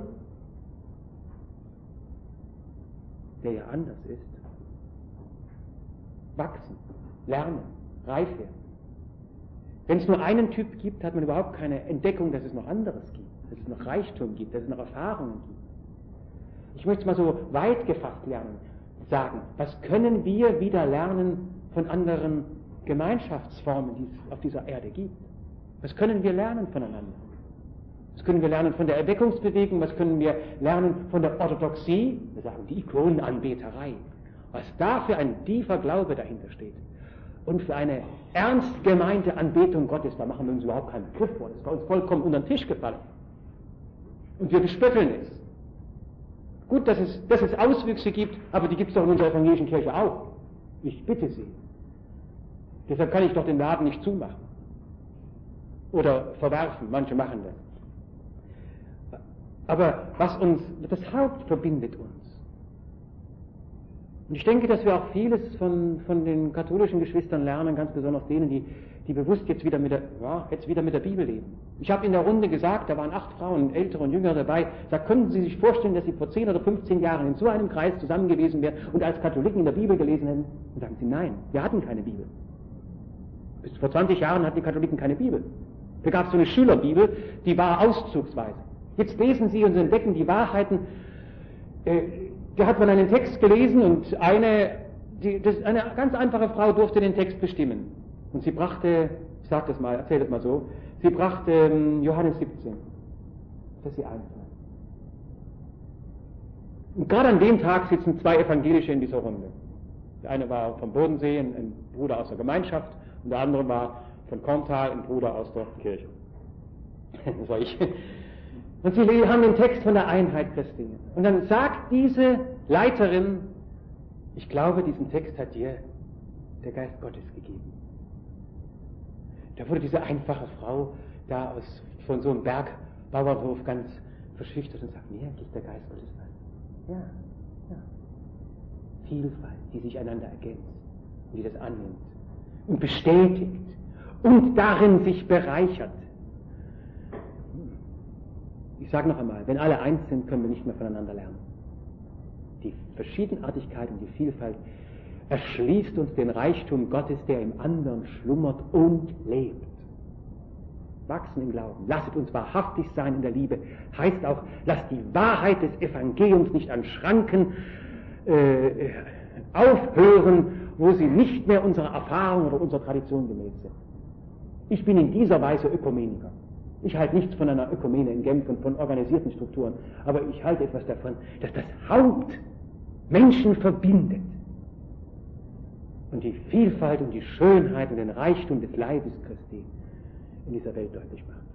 der ja anders ist, wachsen, lernen, reif werden. Wenn es nur einen Typ gibt, hat man überhaupt keine Entdeckung, dass es noch anderes gibt, dass es noch Reichtum gibt, dass es noch Erfahrungen gibt. Ich möchte es mal so weit gefasst lernen, sagen, was können wir wieder lernen von anderen Gemeinschaftsformen, die es auf dieser Erde gibt? Was können wir lernen voneinander? Was können wir lernen von der Erweckungsbewegung? Was können wir lernen von der Orthodoxie? Wir sagen die Ikonenanbeterei. Was da für ein tiefer Glaube dahinter steht. Und für eine ernst gemeinte Anbetung Gottes, da machen wir uns überhaupt keinen Griff vor. Das ist bei uns vollkommen unter den Tisch gefallen. Und wir bespötteln es. Gut, dass es, dass es Auswüchse gibt, aber die gibt es doch in unserer evangelischen Kirche auch. Ich bitte Sie. Deshalb kann ich doch den Laden nicht zumachen. Oder verwerfen, manche machen das. Aber was uns, das Haupt verbindet uns. Und ich denke, dass wir auch vieles von, von den katholischen Geschwistern lernen, ganz besonders denen, die, die bewusst jetzt wieder, mit der, ja, jetzt wieder mit der Bibel leben. Ich habe in der Runde gesagt, da waren acht Frauen, ältere und jüngere dabei, da könnten Sie sich vorstellen, dass Sie vor zehn oder fünfzehn Jahren in so einem Kreis zusammen gewesen wären und als Katholiken in der Bibel gelesen hätten? Und sagen Sie, nein, wir hatten keine Bibel. Bis vor zwanzig Jahren hatten die Katholiken keine Bibel. Da gab es so eine Schülerbibel, die war auszugsweise. Jetzt lesen Sie und entdecken die Wahrheiten. Äh, da hat man einen Text gelesen und eine, die, das, eine ganz einfache Frau durfte den Text bestimmen. Und sie brachte, ich sage das mal, erzähle das mal so, sie brachte ähm, Johannes siebzehn. Das ist ihr Einfall. Und gerade an dem Tag sitzen zwei Evangelische in dieser Runde. Der eine war vom Bodensee, ein, ein Bruder aus der Gemeinschaft, und der andere war von Korntal, ein Bruder aus der Kirche. Das war ich. Und sie haben den Text von der Einheit Christi. Und dann sagt diese Leiterin, ich glaube, diesen Text hat dir der Geist Gottes gegeben. Da wurde diese einfache Frau da aus, von so einem Bergbauernhof ganz verschüchtert und sagt, mir gibt der Geist Gottes was. Ja, ja. Vielfalt, die sich einander ergänzt und die das annimmt und bestätigt und darin sich bereichert. Ich sage noch einmal, wenn alle eins sind, können wir nicht mehr voneinander lernen. Die Verschiedenartigkeit und die Vielfalt erschließt uns den Reichtum Gottes, der im anderen schlummert und lebt. Wachsen im Glauben, lasset uns wahrhaftig sein in der Liebe, heißt auch, lasst die Wahrheit des Evangeliums nicht an Schranken äh, aufhören, wo sie nicht mehr unserer Erfahrung oder unserer Tradition gemäß sind. Ich bin in dieser Weise Ökumeniker. Ich halte nichts von einer Ökumene in Genf und von organisierten Strukturen, aber ich halte etwas davon, dass das Haupt Menschen verbindet und die Vielfalt und die Schönheit und den Reichtum des Leibes Christi in dieser Welt deutlich macht.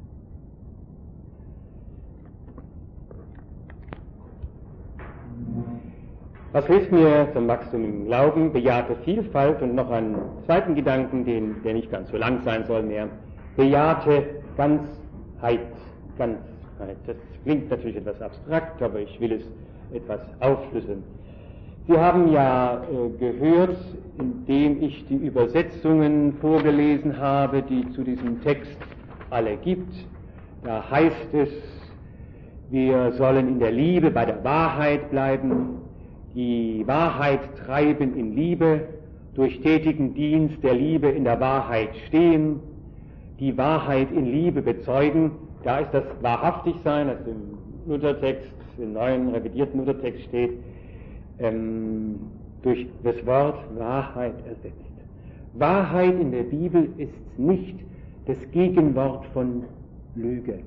Was hilft mir zum Wachstum im Glauben? Bejahte Vielfalt und noch einen zweiten Gedanken, den, der nicht ganz so lang sein soll mehr. Bejahte Ganzheit. Ganzheit. Das klingt natürlich etwas abstrakt, aber ich will es etwas aufschlüsseln. Sie haben ja äh, gehört, indem ich die Übersetzungen vorgelesen habe, die zu diesem Text alle gibt. Da heißt es, wir sollen in der Liebe bei der Wahrheit bleiben, die Wahrheit treiben in Liebe, durch tätigen Dienst der Liebe in der Wahrheit stehen, die Wahrheit in Liebe bezeugen. Da ist das Wahrhaftigsein, das im Luthertext, im neuen revidierten Luthertext steht, ähm, durch das Wort Wahrheit ersetzt. Wahrheit in der Bibel ist nicht das Gegenwort von Lüge.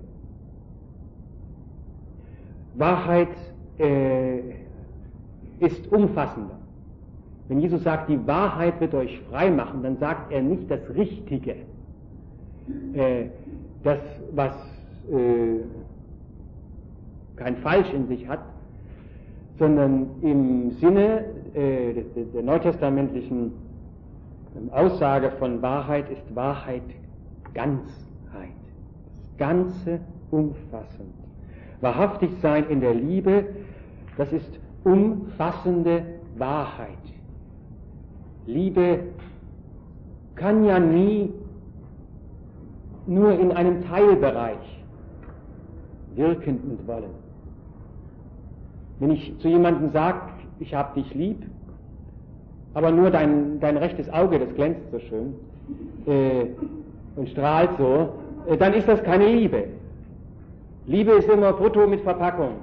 Wahrheit äh, ist umfassender. Wenn Jesus sagt, die Wahrheit wird euch frei machen, dann sagt er nicht das Richtige, äh, das, was äh, kein Falsch in sich hat, sondern im Sinne äh, der, der neutestamentlichen Aussage von Wahrheit ist Wahrheit Ganzheit, das Ganze umfassend. Wahrhaftig sein in der Liebe, das ist umfassende Wahrheit. Liebe kann ja nie nur in einem Teilbereich wirken und wollen. Wenn ich zu jemandem sage, ich habe dich lieb, aber nur dein, dein rechtes Auge, das glänzt so schön äh, und strahlt so, äh, dann ist das keine Liebe. Liebe ist immer Foto mit Verpackung.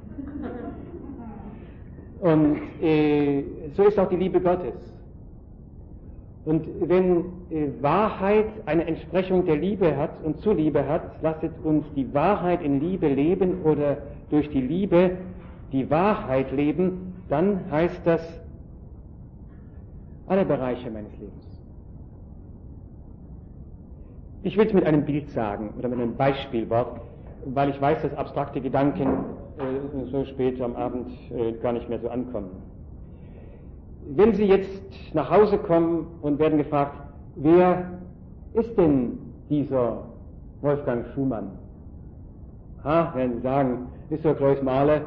Und äh, so ist auch die Liebe Gottes. Und wenn äh, Wahrheit eine Entsprechung der Liebe hat und zur Liebe hat, lasset uns die Wahrheit in Liebe leben oder durch die Liebe die Wahrheit leben, dann heißt das alle Bereiche meines Lebens. Ich will es mit einem Bild sagen oder mit einem Beispielwort, weil ich weiß, dass abstrakte Gedanken äh, so spät am Abend äh, gar nicht mehr so ankommen. Wenn Sie jetzt nach Hause kommen und werden gefragt, wer ist denn dieser Wolfgang Schumann? Ha, werden Sie sagen, ist doch Klaus Mahler.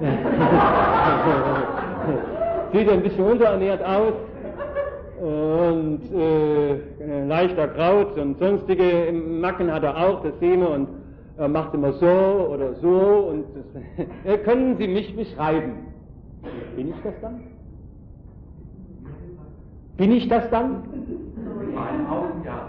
Sieht ein bisschen unterernährt aus und äh, leichter Kraut und sonstige Macken hat er auch, das sehen wir, und er macht immer so oder so und das, äh, können Sie mich beschreiben? Bin ich das dann? Bin ich das dann? In meinen Augen ja.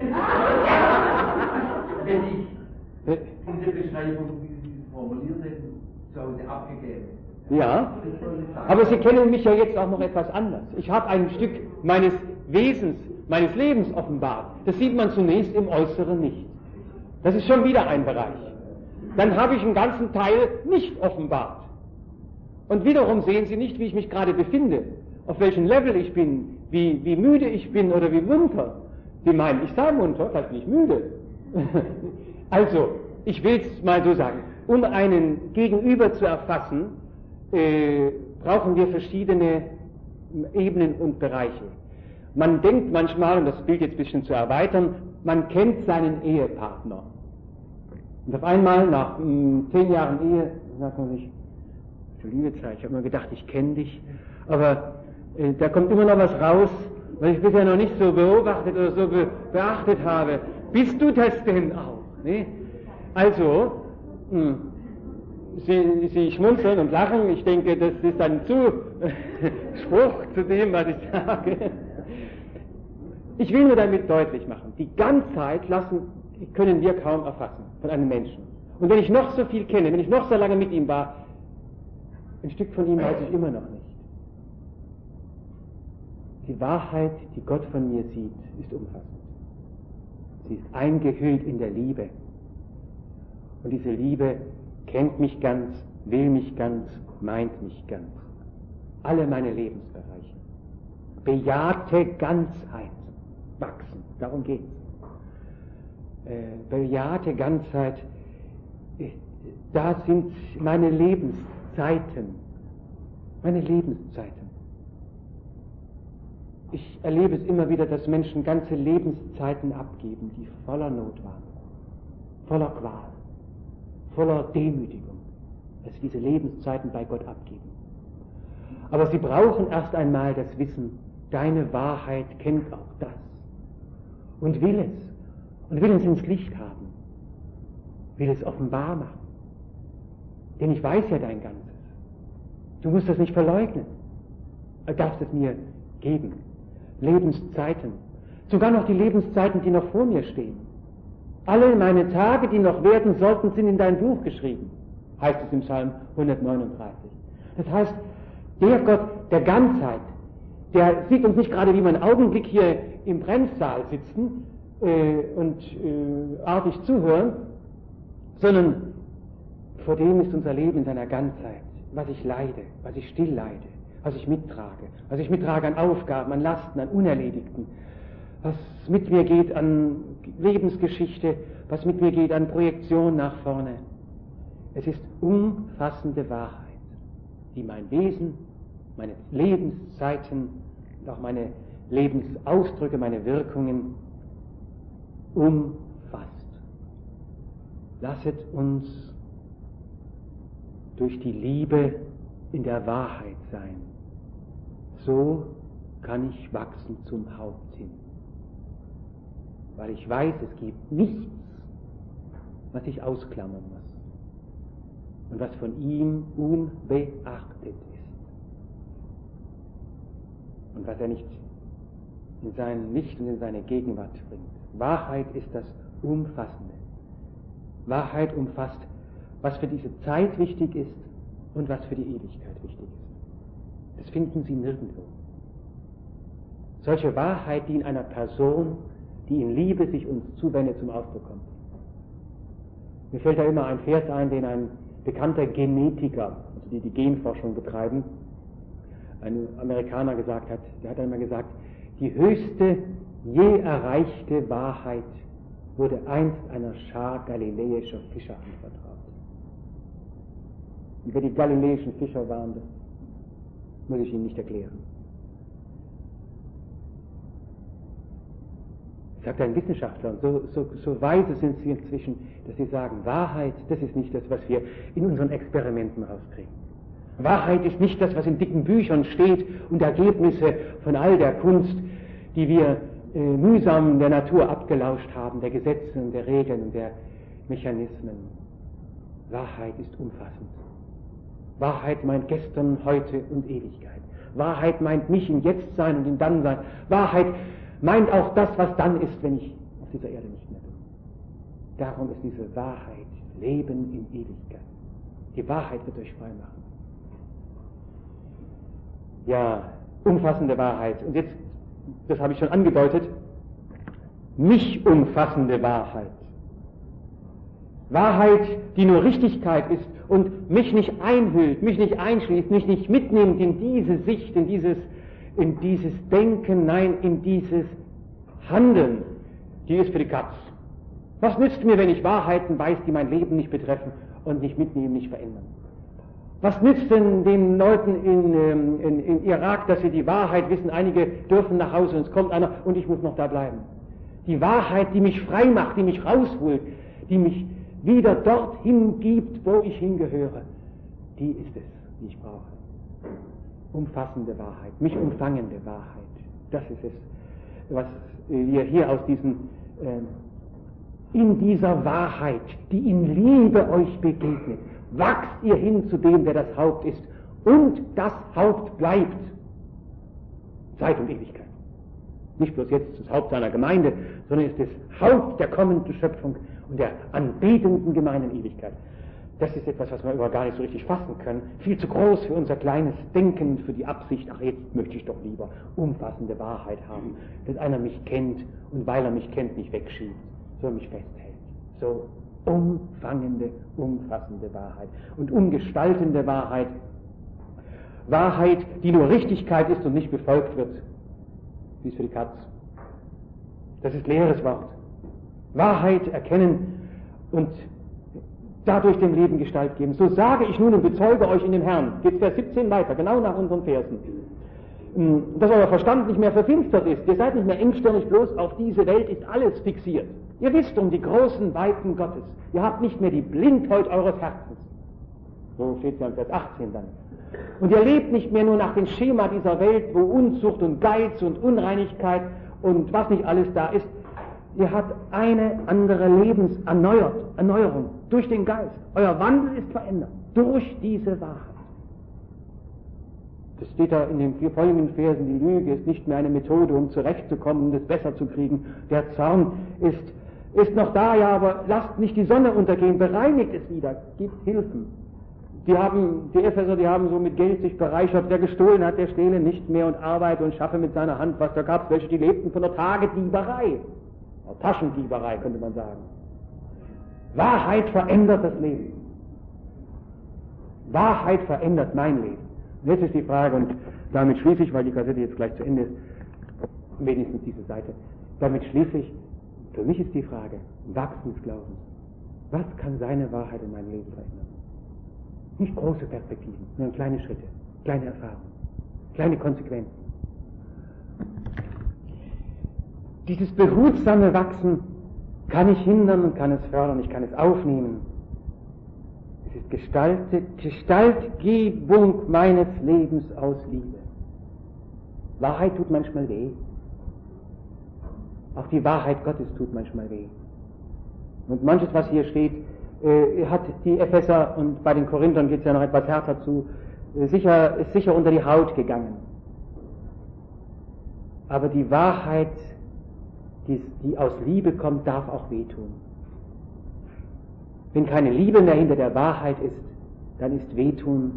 Wenn ich diese Beschreibung, wie Sie sie formuliert hätten, zu Hause abgegeben. Ja, aber Sie kennen mich ja jetzt auch noch etwas anders. Ich habe ein Stück meines Wesens, meines Lebens offenbart. Das sieht man zunächst im Äußeren nicht. Das ist schon wieder ein Bereich. Dann habe ich einen ganzen Teil nicht offenbart. Und wiederum sehen Sie nicht, wie ich mich gerade befinde, auf welchem Level ich bin, wie, wie müde ich bin oder wie munter. Sie meinen, ich sei munter, vielleicht nicht müde. Also, ich will es mal so sagen, um einen Gegenüber zu erfassen, äh, brauchen wir verschiedene Ebenen und Bereiche. Man denkt manchmal, und das Bild jetzt ein bisschen zu erweitern, man kennt seinen Ehepartner. Und auf einmal, nach mh, zehn Jahren Ehe, sagt man sich, du liebe Zeit, ich habe mir gedacht, ich kenne dich, aber Äh, da kommt immer noch was raus, was ich bisher noch nicht so beobachtet oder so be beachtet habe. Bist du das denn auch? Ne? Also, mh, Sie, Sie schmunzeln und lachen. Ich denke, das ist ein Zuspruch zu dem, was ich sage. Ich will nur damit deutlich machen, die Ganzheit lassen, können wir kaum erfassen von einem Menschen. Und wenn ich noch so viel kenne, wenn ich noch so lange mit ihm war, ein Stück von ihm weiß ich immer noch nicht. Die Wahrheit, die Gott von mir sieht, ist umfassend. Sie ist eingehüllt in der Liebe. Und diese Liebe kennt mich ganz, will mich ganz, meint mich ganz. Alle meine Lebensbereiche. Bejahte Ganzheit. Wachsen, darum geht's. Äh, bejahte Ganzheit, äh, da sind meine Lebenszeiten. Meine Lebenszeiten. Ich erlebe es immer wieder, dass Menschen ganze Lebenszeiten abgeben, die voller Not waren, voller Qual, voller Demütigung, dass sie diese Lebenszeiten bei Gott abgeben. Aber sie brauchen erst einmal das Wissen, deine Wahrheit kennt auch das und will es und will es ins Licht haben, will es offenbar machen. Denn ich weiß ja dein Ganzes. Du musst das nicht verleugnen. Du darfst es mir geben. Lebenszeiten. Sogar noch die Lebenszeiten, die noch vor mir stehen. Alle meine Tage, die noch werden sollten, sind in dein Buch geschrieben, heißt es im Psalm hundertneununddreißig. Das heißt, der Gott der Ganzheit, der sieht uns nicht gerade wie wir einen Augenblick hier im Bremssaal sitzen äh, und äh, artig zuhören, sondern vor dem ist unser Leben in seiner Ganzheit, was ich leide, was ich still leide, was ich mittrage, was ich mittrage an Aufgaben, an Lasten, an Unerledigten, was mit mir geht an Lebensgeschichte, was mit mir geht an Projektion nach vorne. Es ist umfassende Wahrheit, die mein Wesen, meine Lebenszeiten und auch meine Lebensausdrücke, meine Wirkungen umfasst. Lasset uns durch die Liebe in der Wahrheit sein. So kann ich wachsen zum Haupt hin. Weil ich weiß, es gibt nichts, was ich ausklammern muss und was von ihm unbeachtet ist und was er nicht in sein Licht und in seine Gegenwart bringt. Wahrheit ist das Umfassende. Wahrheit umfasst, was für diese Zeit wichtig ist und was für die Ewigkeit wichtig ist. Das finden Sie nirgendwo. Solche Wahrheit, die in einer Person, die in Liebe sich uns zuwendet, zum Ausdruck kommt. Mir fällt da immer ein Vers ein, den ein bekannter Genetiker, also die die Genforschung betreiben, ein Amerikaner gesagt hat. Der hat einmal gesagt, die höchste je erreichte Wahrheit wurde einst einer Schar galiläischer Fischer anvertraut. Und wer die galiläischen Fischer waren, das muss ich Ihnen nicht erklären. Sagt ein Wissenschaftler, und so, so, so weise sind sie inzwischen, dass sie sagen, Wahrheit, das ist nicht das, was wir in unseren Experimenten rauskriegen. Wahrheit ist nicht das, was in dicken Büchern steht und Ergebnisse von all der Kunst, die wir äh, mühsam der Natur abgelauscht haben, der Gesetze und der Regeln und der Mechanismen. Wahrheit ist umfassend. Wahrheit meint gestern, heute und Ewigkeit. Wahrheit meint mich im Jetztsein und im Dannsein. Wahrheit meint auch das, was dann ist, wenn ich auf dieser Erde nicht mehr bin. Darum ist diese Wahrheit Leben in Ewigkeit. Die Wahrheit wird euch frei machen. Ja, umfassende Wahrheit. Und jetzt, das habe ich schon angedeutet, mich umfassende Wahrheit. Wahrheit, die nur Richtigkeit ist und mich nicht einhüllt, mich nicht einschließt, mich nicht mitnimmt in diese Sicht, in dieses in dieses Denken, nein, in dieses Handeln, die ist für die Katz. Was nützt mir, wenn ich Wahrheiten weiß, die mein Leben nicht betreffen und nicht mitnehmen, nicht verändern? Was nützt denn den Leuten in, in, in Irak, dass sie die Wahrheit wissen, einige dürfen nach Hause und es kommt einer und ich muss noch da bleiben? Die Wahrheit, die mich frei macht, die mich rausholt, die mich wieder dorthin gibt, wo ich hingehöre, die ist es, die ich brauche. umfassende Wahrheit, mich umfangende Wahrheit. Das ist es, was wir hier aus diesen, äh, in dieser Wahrheit, die in Liebe euch begegnet, wachst ihr hin zu dem, der das Haupt ist, und das Haupt bleibt Zeit und Ewigkeit. Nicht bloß jetzt das Haupt seiner Gemeinde, sondern ist das Haupt der kommenden Schöpfung und der anbetenden gemeinen Ewigkeit. Das ist etwas, was wir überhaupt gar nicht so richtig fassen können. Viel zu groß für unser kleines Denken, für die Absicht, ach, jetzt möchte ich doch lieber umfassende Wahrheit haben, dass einer mich kennt und weil er mich kennt, nicht wegschiebt, sondern mich festhält. So umfangende, umfassende Wahrheit und umgestaltende Wahrheit. Wahrheit, die nur Richtigkeit ist und nicht befolgt wird. Wie es für die Katz. Das ist leeres Wort. Wahrheit erkennen und dadurch dem Leben Gestalt geben. So sage ich nun und bezeuge euch in dem Herrn. Geht Vers siebzehn weiter, genau nach unseren Versen. Dass euer Verstand nicht mehr verfinstert ist. Ihr seid nicht mehr engstirnig, bloß auf diese Welt ist alles fixiert. Ihr wisst um die großen Weiten Gottes. Ihr habt nicht mehr die Blindheit eures Herzens. So steht es ja in Vers achtzehn dann. Und ihr lebt nicht mehr nur nach dem Schema dieser Welt, wo Unzucht und Geiz und Unreinigkeit und was nicht alles da ist. Ihr habt eine andere Lebenserneuerung durch den Geist. Euer Wandel ist verändert durch diese Wahrheit. Das steht da in den vier folgenden Versen. Die Lüge ist nicht mehr eine Methode, um zurechtzukommen, um das besser zu kriegen. Der Zorn ist, ist noch da, ja, aber lasst nicht die Sonne untergehen, bereinigt es wieder, gibt Hilfen. Die haben, die Epheser, die haben so mit Geld sich bereichert. Wer gestohlen hat, der stehle nicht mehr und arbeite und schaffe mit seiner Hand was. Da gab es welche, die lebten von der Tagedieberei. Taschendieberei, könnte man sagen. Wahrheit verändert das Leben. Wahrheit verändert mein Leben. Und jetzt ist die Frage, und damit schließe ich, weil die Kassette jetzt gleich zu Ende ist, wenigstens diese Seite, damit schließe ich, für mich ist die Frage, Wachsen des Glaubens. Was kann seine Wahrheit in meinem Leben verändern? Nicht große Perspektiven, sondern kleine Schritte, kleine Erfahrungen, kleine Konsequenzen. Dieses behutsame Wachsen kann ich hindern und kann es fördern, ich kann es aufnehmen. Es ist Gestaltet, Gestaltgebung meines Lebens aus Liebe. Wahrheit tut manchmal weh. Auch die Wahrheit Gottes tut manchmal weh. Und manches, was hier steht, äh, hat die Epheser, und bei den Korinthern geht es ja noch etwas härter zu, äh, sicher, ist sicher unter die Haut gegangen. Aber die Wahrheit, die, die aus Liebe kommt, darf auch wehtun. Wenn keine Liebe mehr hinter der Wahrheit ist, dann ist Wehtun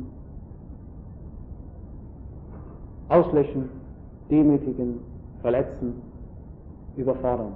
auslöschen, demütigen, verletzen, überfordern.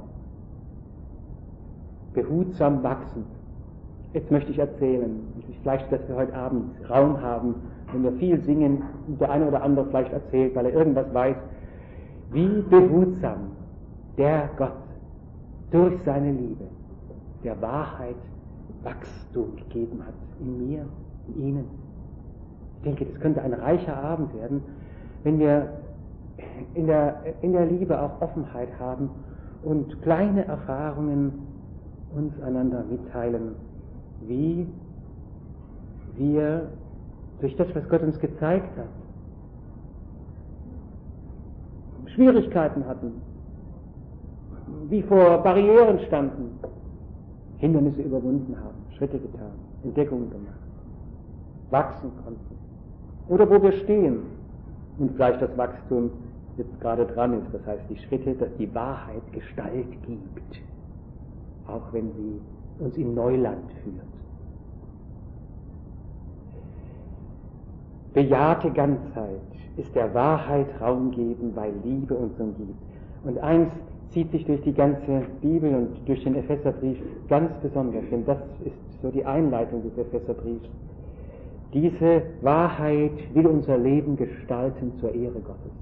Behutsam wachsen. Jetzt möchte ich erzählen, es ist vielleicht, dass wir heute Abend Raum haben, wenn wir viel singen und der eine oder andere vielleicht erzählt, weil er irgendwas weiß, wie behutsam der Gott durch seine Liebe der Wahrheit Wachstum gegeben hat, in mir, in Ihnen. Ich denke, das könnte ein reicher Abend werden, wenn wir in der, in der Liebe auch Offenheit haben und kleine Erfahrungen uns einander mitteilen, wie wir durch das, was Gott uns gezeigt hat, Schwierigkeiten hatten, wie vor Barrieren standen, Hindernisse überwunden haben, Schritte getan, Entdeckungen gemacht, wachsen konnten. Oder wo wir stehen und vielleicht das Wachstum jetzt gerade dran ist, das heißt die Schritte, dass die Wahrheit Gestalt gibt, auch wenn sie uns in Neuland führt. Bejahte Ganzheit ist der Wahrheit Raum geben, weil Liebe uns umgibt. Und eins zieht sich durch die ganze Bibel und durch den Epheserbrief ganz besonders, denn das ist so die Einleitung des Epheserbriefs. Diese Wahrheit will unser Leben gestalten zur Ehre Gottes.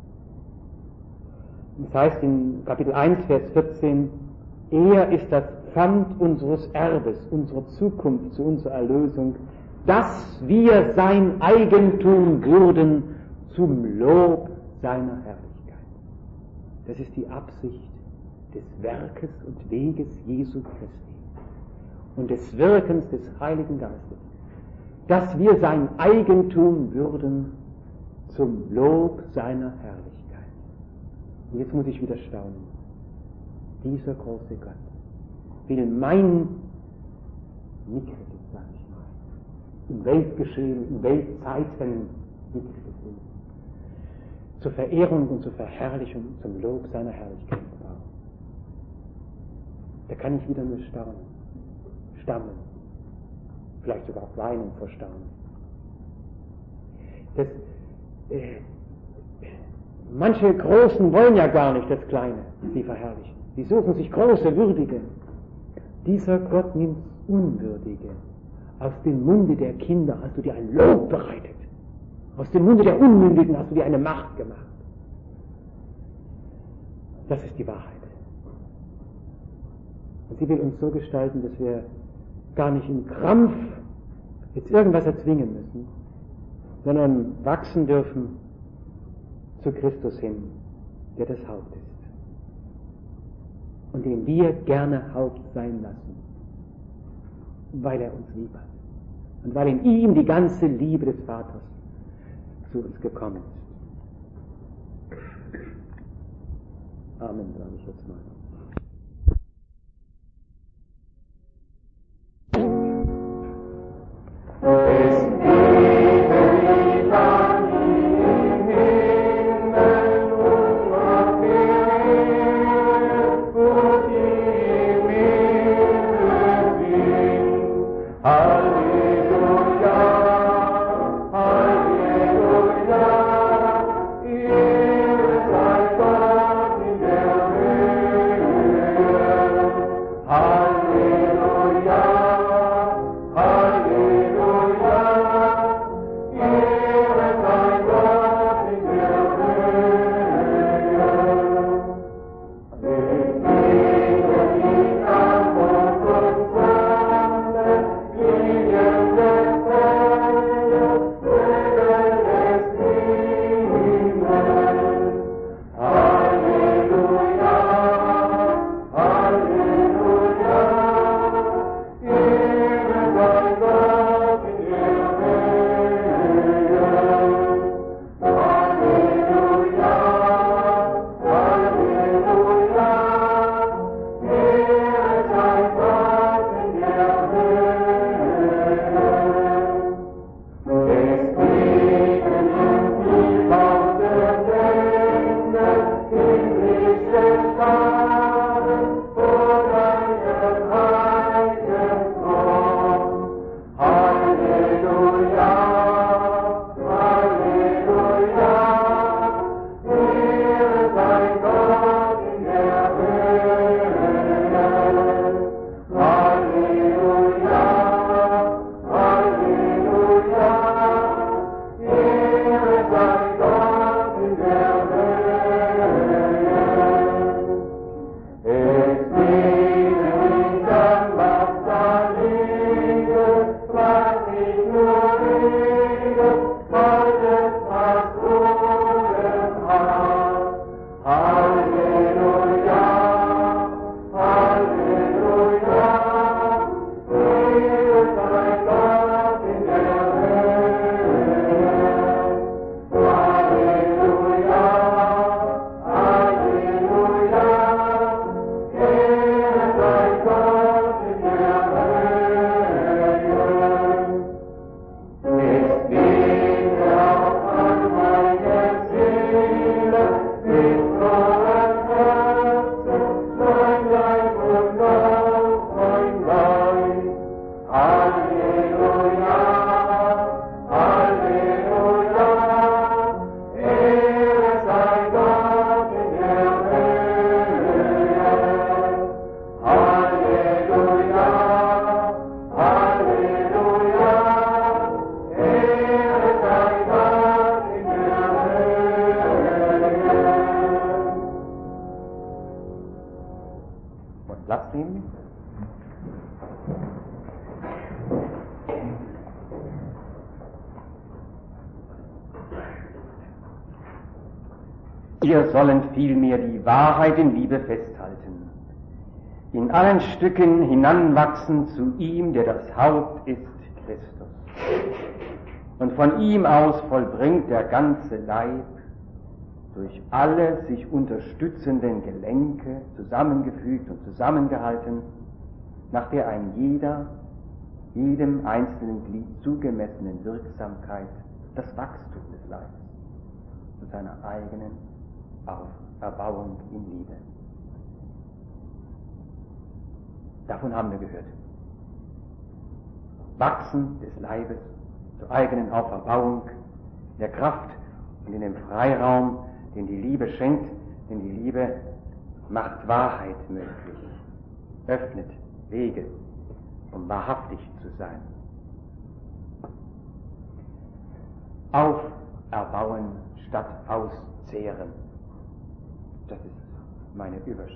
Das heißt in Kapitel eins, Vers vierzehn, er ist das Pfand unseres Erbes, unserer Zukunft zu unserer Erlösung, dass wir sein Eigentum würden zum Lob seiner Herrlichkeit. Das ist die Absicht des Werkes und Weges Jesu Christi und des Wirkens des Heiligen Geistes, dass wir sein Eigentum würden zum Lob seiner Herrlichkeit. Und jetzt muss ich wieder staunen. Dieser große Gott will mein mickriges, sag ich mal, im Weltgeschehen, in Weltzeiten mickriges Leben zur Verehrung und zur Verherrlichung, zum Lob seiner Herrlichkeit gebrauchen. Da kann ich wieder nur staunen, stammeln, vielleicht sogar weinen vor Staunen. Das, äh, manche Großen wollen ja gar nicht das Kleine, sie verherrlichen. Sie suchen sich große, würdige. Dieser Gott nimmt Unwürdige. Aus dem Munde der Kinder hast du dir ein Lob bereitet. Aus dem Munde der Unmündigen hast du dir eine Macht gemacht. Das ist die Wahrheit. Und sie will uns so gestalten, dass wir gar nicht im Krampf jetzt irgendwas erzwingen müssen, sondern wachsen dürfen zu Christus hin, der das Haupt ist. Und den wir gerne Haupt sein lassen, weil er uns lieb hat. Und weil in ihm die ganze Liebe des Vaters zu uns gekommen ist. Amen, sage ich jetzt mal. Wir sollen vielmehr die Wahrheit in Liebe festhalten, in allen Stücken hinanwachsen zu ihm, der das Haupt ist, Christus. Und von ihm aus vollbringt der ganze Leib durch alle sich unterstützenden Gelenke, zusammengefügt und zusammengehalten, nach der ein jeder, jedem einzelnen Glied zugemessenen Wirksamkeit das Wachstum des Leibes zu seiner eigenen Erbauung in Liebe. Davon haben wir gehört. Wachsen des Leibes zur eigenen Auferbauung, in der Kraft und in dem Freiraum, den die Liebe schenkt, denn die Liebe macht Wahrheit möglich, öffnet Wege, um wahrhaftig zu sein. Auferbauen statt auszehren, das ist meine Überschrift.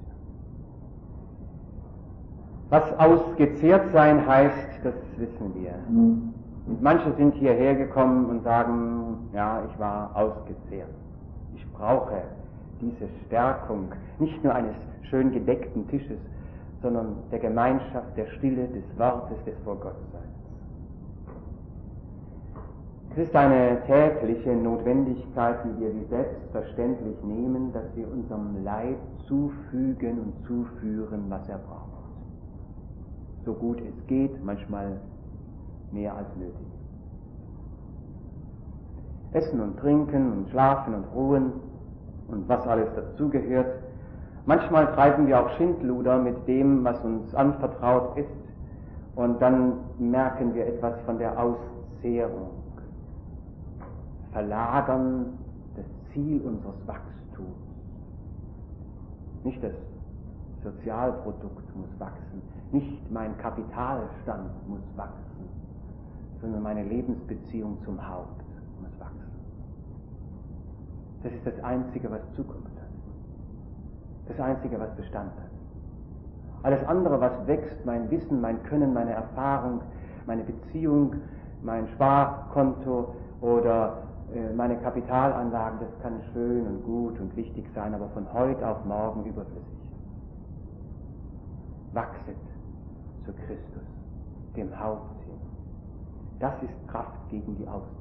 Was ausgezehrt sein heißt, das wissen wir. Und manche sind hierher gekommen und sagen, ja, ich war ausgezehrt. Ich brauche diese Stärkung, nicht nur eines schön gedeckten Tisches, sondern der Gemeinschaft, der Stille, des Wortes, des Vorgottseins. Es ist eine tägliche Notwendigkeit, die wir wie selbstverständlich nehmen, dass wir unserem Leib zufügen und zuführen, was er braucht. So gut es geht, manchmal mehr als nötig. Essen und trinken und schlafen und ruhen und was alles dazugehört. Manchmal treiben wir auch Schindluder mit dem, was uns anvertraut ist, und dann merken wir etwas von der Auszehrung, verlagern das Ziel unseres Wachstums. Nicht das Sozialprodukt muss wachsen, nicht mein Kapitalstand muss wachsen, sondern meine Lebensbeziehung zum Haupt muss wachsen. Das ist das Einzige, was Zukunft hat. Das Einzige, was Bestand hat. Alles andere, was wächst, mein Wissen, mein Können, meine Erfahrung, meine Beziehung, mein Sparkonto oder äh, meine Kapitalanlagen, das kann schön und gut und wichtig sein, aber von heute auf morgen überflüssig. Wachset zu Christus, dem Haupt hin. Das ist Kraft gegen die Auszehrung.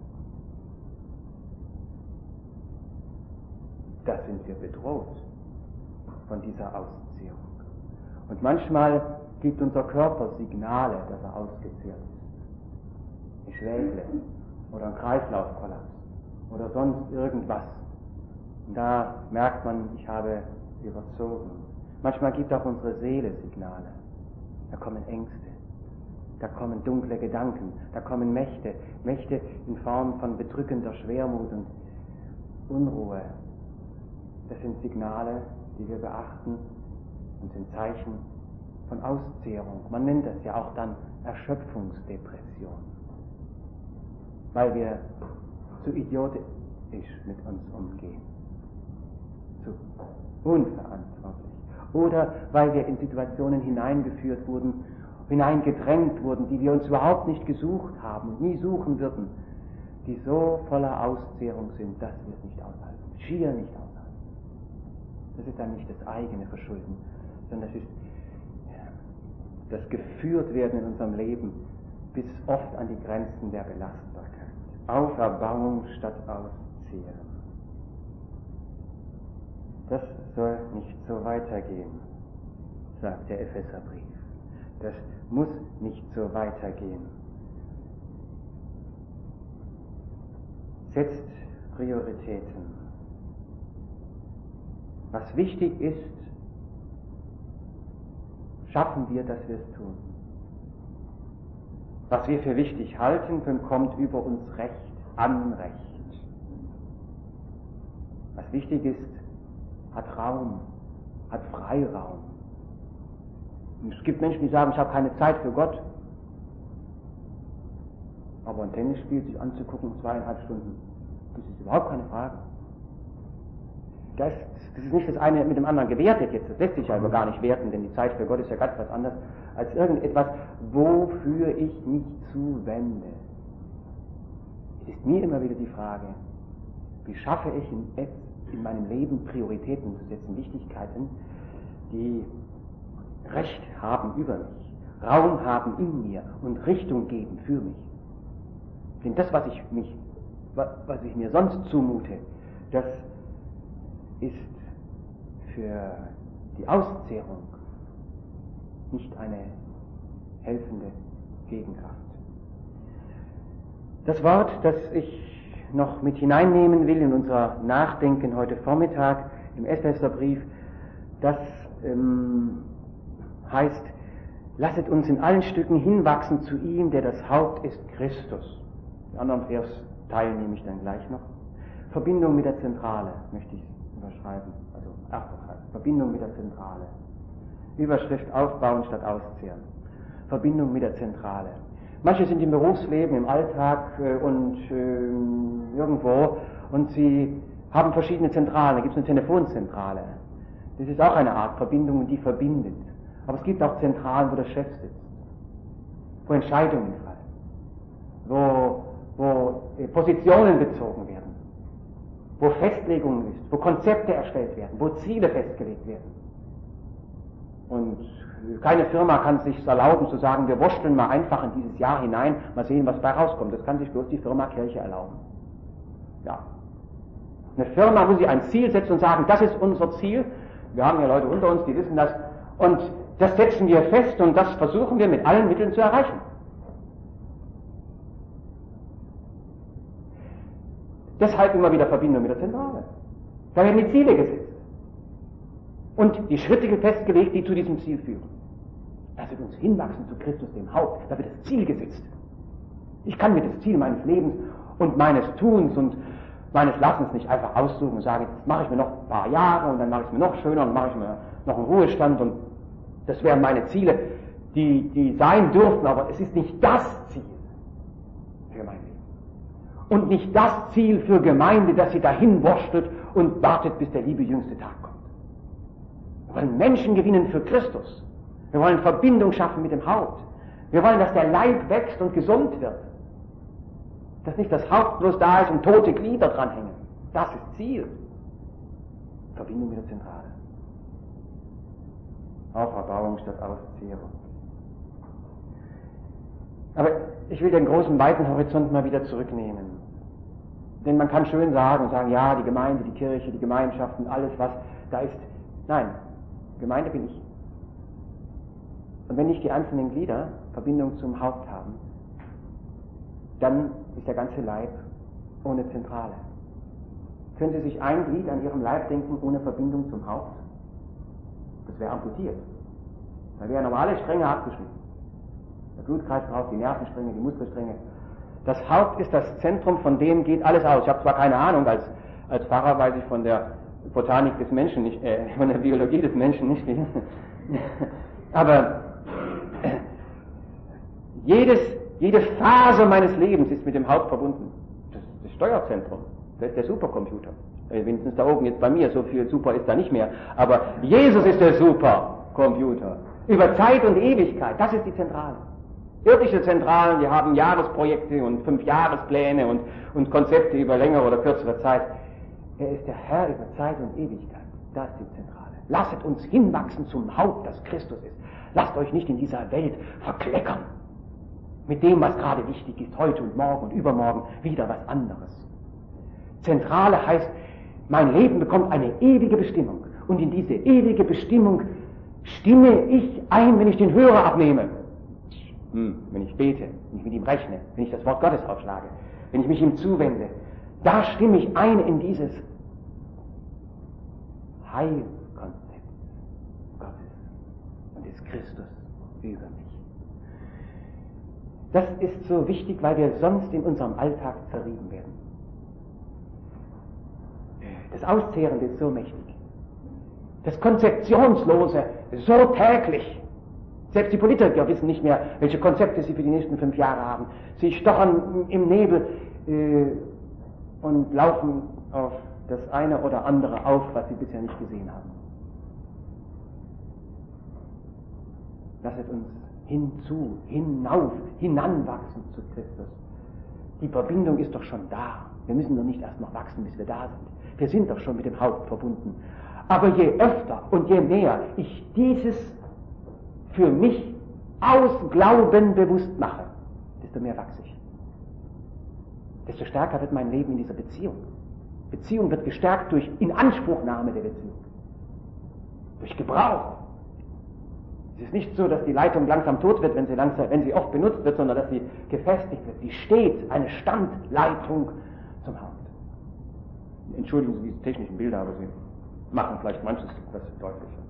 Da sind wir bedroht von dieser Auszehrung. Und manchmal gibt unser Körper Signale, dass er ausgezehrt ist. Eine Schwäche oder ein Kreislaufkollaps oder sonst irgendwas. Und da merkt man, ich habe überzogen. Manchmal gibt auch unsere Seele Signale. Da kommen Ängste, da kommen dunkle Gedanken, da kommen Mächte, Mächte in Form von bedrückender Schwermut und Unruhe. Das sind Signale, die wir beachten und sind Zeichen von Auszehrung. Man nennt das ja auch dann Erschöpfungsdepression, weil wir zu idiotisch mit uns umgehen, zu unverantwortlich. Oder weil wir in Situationen hineingeführt wurden, hineingedrängt wurden, die wir uns überhaupt nicht gesucht haben und nie suchen würden, die so voller Auszehrung sind, dass wir es nicht aushalten, schier nicht aushalten. Das ist dann nicht das eigene Verschulden, sondern das ist das Geführtwerden in unserem Leben bis oft an die Grenzen der Belastbarkeit. Auferbauung statt Auszehren. Das soll nicht so weitergehen, sagt der Epheserbrief. Das muss nicht so weitergehen. Setzt Prioritäten. Was wichtig ist, schaffen wir, dass wir es tun. Was wir für wichtig halten, bekommt über uns Recht, Anrecht. Was wichtig ist, hat Raum, hat Freiraum. Und es gibt Menschen, die sagen, ich habe keine Zeit für Gott. Aber ein Tennisspiel sich anzugucken, zweieinhalb Stunden, das ist überhaupt keine Frage. Das, das ist nicht das eine mit dem anderen gewertet jetzt, das lässt sich aber gar nicht werten, denn die Zeit für Gott ist ja ganz was anderes als irgendetwas, wofür ich mich zuwende. Es ist mir immer wieder die Frage, wie schaffe ich in, in meinem Leben Prioritäten zu setzen, Wichtigkeiten, die Recht haben über mich, Raum haben in mir und Richtung geben für mich. Denn das, was ich, mich, was ich mir sonst zumute, das ist für die Auszehrung nicht eine helfende Gegenkraft. Das Wort, das ich noch mit hineinnehmen will in unser Nachdenken heute Vormittag im Epheserbrief, das ähm, heißt, lasset uns in allen Stücken hinwachsen zu ihm, der das Haupt ist, Christus. Den anderen Versteil nehme ich dann gleich noch. Verbindung mit der Zentrale möchte ich überschreiben. Also erster Teil. Verbindung mit der Zentrale. Überschrift aufbauen statt auszehren. Verbindung mit der Zentrale. Manche sind im Berufsleben, im Alltag äh, und äh, irgendwo und sie haben verschiedene Zentralen. Da gibt es eine Telefonzentrale. Das ist auch eine Art Verbindung, die verbindet. Aber es gibt auch Zentralen, wo der Chef sitzt, wo Entscheidungen fallen, wo, wo äh, Positionen bezogen werden, wo Festlegungen ist, wo Konzepte erstellt werden, wo Ziele festgelegt werden. Und keine Firma kann es sich erlauben zu sagen, wir wurschteln mal einfach in dieses Jahr hinein, mal sehen, was bei rauskommt. Das kann sich bloß die Firma Kirche erlauben. Ja. Eine Firma muss sich ein Ziel setzen und sagen, das ist unser Ziel. Wir haben ja Leute unter uns, die wissen das. Und das setzen wir fest und das versuchen wir mit allen Mitteln zu erreichen. Deshalb immer wieder Verbindung mit der Zentrale. Da werden die Ziele gesetzt. Und die Schritte festgelegt, die zu diesem Ziel führen. Lasset uns hinwachsen zu Christus, dem Haupt. Da wird das Ziel gesetzt. Ich kann mir das Ziel meines Lebens und meines Tuns und meines Lassens nicht einfach aussuchen und sagen, jetzt mache ich mir noch ein paar Jahre und dann mache ich es mir noch schöner und mache ich mir noch einen Ruhestand und das wären meine Ziele, die, die sein dürften, aber es ist nicht das Ziel für mein Leben. Und nicht das Ziel für Gemeinde, dass sie dahin wurschtelt und wartet, bis der liebe jüngste Tag kommt. Wir wollen Menschen gewinnen für Christus. Wir wollen Verbindung schaffen mit dem Haupt. Wir wollen, dass der Leib wächst und gesund wird. Dass nicht das Haupt bloß da ist und tote Glieder dranhängen. Das ist Ziel. Verbindung mit der Zentrale. Auferbauung statt Auszehrung. Aber ich will den großen, weiten Horizont mal wieder zurücknehmen. Denn man kann schön sagen und sagen, ja, die Gemeinde, die Kirche, die Gemeinschaften, alles was da ist. Nein, Gemeinde bin ich. Und wenn nicht die einzelnen Glieder Verbindung zum Haupt haben, dann ist der ganze Leib ohne Zentrale. Können Sie sich ein Glied an Ihrem Leib denken ohne Verbindung zum Haupt? Das wäre amputiert. Da wären aber alle Stränge abgeschnitten. Der Blutkreislauf, die Nervenstränge, die Muskelstränge. Das Haupt ist das Zentrum, von dem geht alles aus. Ich habe zwar keine Ahnung, als, als Pfarrer weiß ich von der Botanik des Menschen nicht, äh, von der Biologie des Menschen nicht viel. Aber äh, jedes, jede Phase meines Lebens ist mit dem Haupt verbunden. Das ist das Steuerzentrum, das ist der Supercomputer. Äh, wenigstens da oben jetzt bei mir, so viel Super ist da nicht mehr. Aber Jesus ist der Supercomputer. Über Zeit und Ewigkeit, das ist die Zentrale. Irdische Zentralen, die haben Jahresprojekte und Fünfjahrespläne und, und Konzepte über längere oder kürzere Zeit. Er ist der Herr über Zeit und Ewigkeit. Das ist die Zentrale. Lasset uns hinwachsen zum Haupt, das Christus ist. Lasst euch nicht in dieser Welt verkleckern. Mit dem, was gerade wichtig ist, heute und morgen und übermorgen, wieder was anderes. Zentrale heißt, mein Leben bekommt eine ewige Bestimmung. Und in diese ewige Bestimmung stimme ich ein, wenn ich den Hörer abnehme. Hm, wenn ich bete, wenn ich mit ihm rechne, wenn ich das Wort Gottes aufschlage, wenn ich mich ihm zuwende, da stimme ich ein in dieses Heilkonzept Gottes und des Christus über mich. Das ist so wichtig, weil wir sonst in unserem Alltag zerrieben werden. Das Auszehrende ist so mächtig. Das Konzeptionslose so täglich. Selbst die Politiker wissen nicht mehr, welche Konzepte sie für die nächsten fünf Jahre haben. Sie stochern im Nebel äh, und laufen auf das eine oder andere auf, was sie bisher nicht gesehen haben. Lasset uns hinzu, hinauf, hinanwachsen zu Christus. Die Verbindung ist doch schon da. Wir müssen doch nicht erst noch wachsen, bis wir da sind. Wir sind doch schon mit dem Haupt verbunden. Aber je öfter und je mehr ich dieses für mich aus Glauben bewusst mache, desto mehr wachse ich. desto stärker wird mein Leben in dieser Beziehung. Beziehung wird gestärkt durch Inanspruchnahme der Beziehung, durch Gebrauch. Es ist nicht so, dass die Leitung langsam tot wird, wenn sie, langsam, wenn sie oft benutzt wird, sondern dass sie gefestigt wird. Sie steht, eine Standleitung zum Haupt. Entschuldigen Sie diese technischen Bilder, aber sie machen vielleicht manches etwas deutlicher.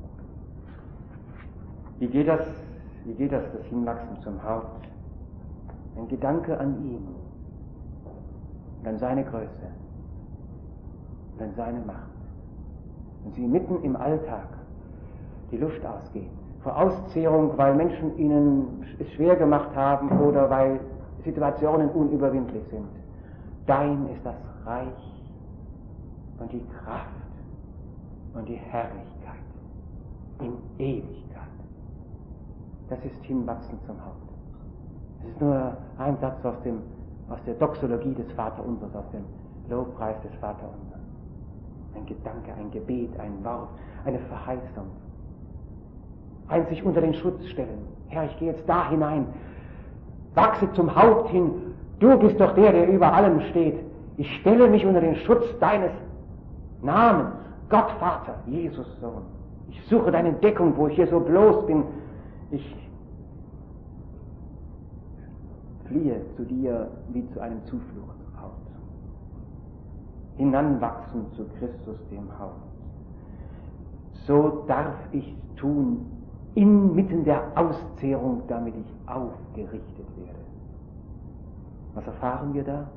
Wie geht das, wie geht das, das Hinwachsen zum Haupt? Ein Gedanke an ihn, und an seine Größe, und an seine Macht. Und sie mitten im Alltag die Luft ausgeht, vor Auszehrung, weil Menschen ihnen es schwer gemacht haben oder weil Situationen unüberwindlich sind. Dein ist das Reich und die Kraft und die Herrlichkeit in Ewigkeit. Das ist Hinwachsen zum Haupt. Das ist nur ein Satz aus, dem, aus der Doxologie des Vaterunsers, aus dem Lobpreis des Vaterunsers. Ein Gedanke, ein Gebet, ein Wort, eine Verheißung. Ein sich unter den Schutz stellen. Herr, ich gehe jetzt da hinein. Wachse zum Haupt hin. Du bist doch der, der über allem steht. Ich stelle mich unter den Schutz deines Namens. Gott Vater, Jesus Sohn. Ich suche deine Deckung, wo ich hier so bloß bin. Ich fliehe zu dir wie zu einem Zufluchtsort. Hinanwachsen zu Christus, dem Haupt. So darf ich tun, inmitten der Auszehrung, damit ich aufgerichtet werde. Was erfahren wir da?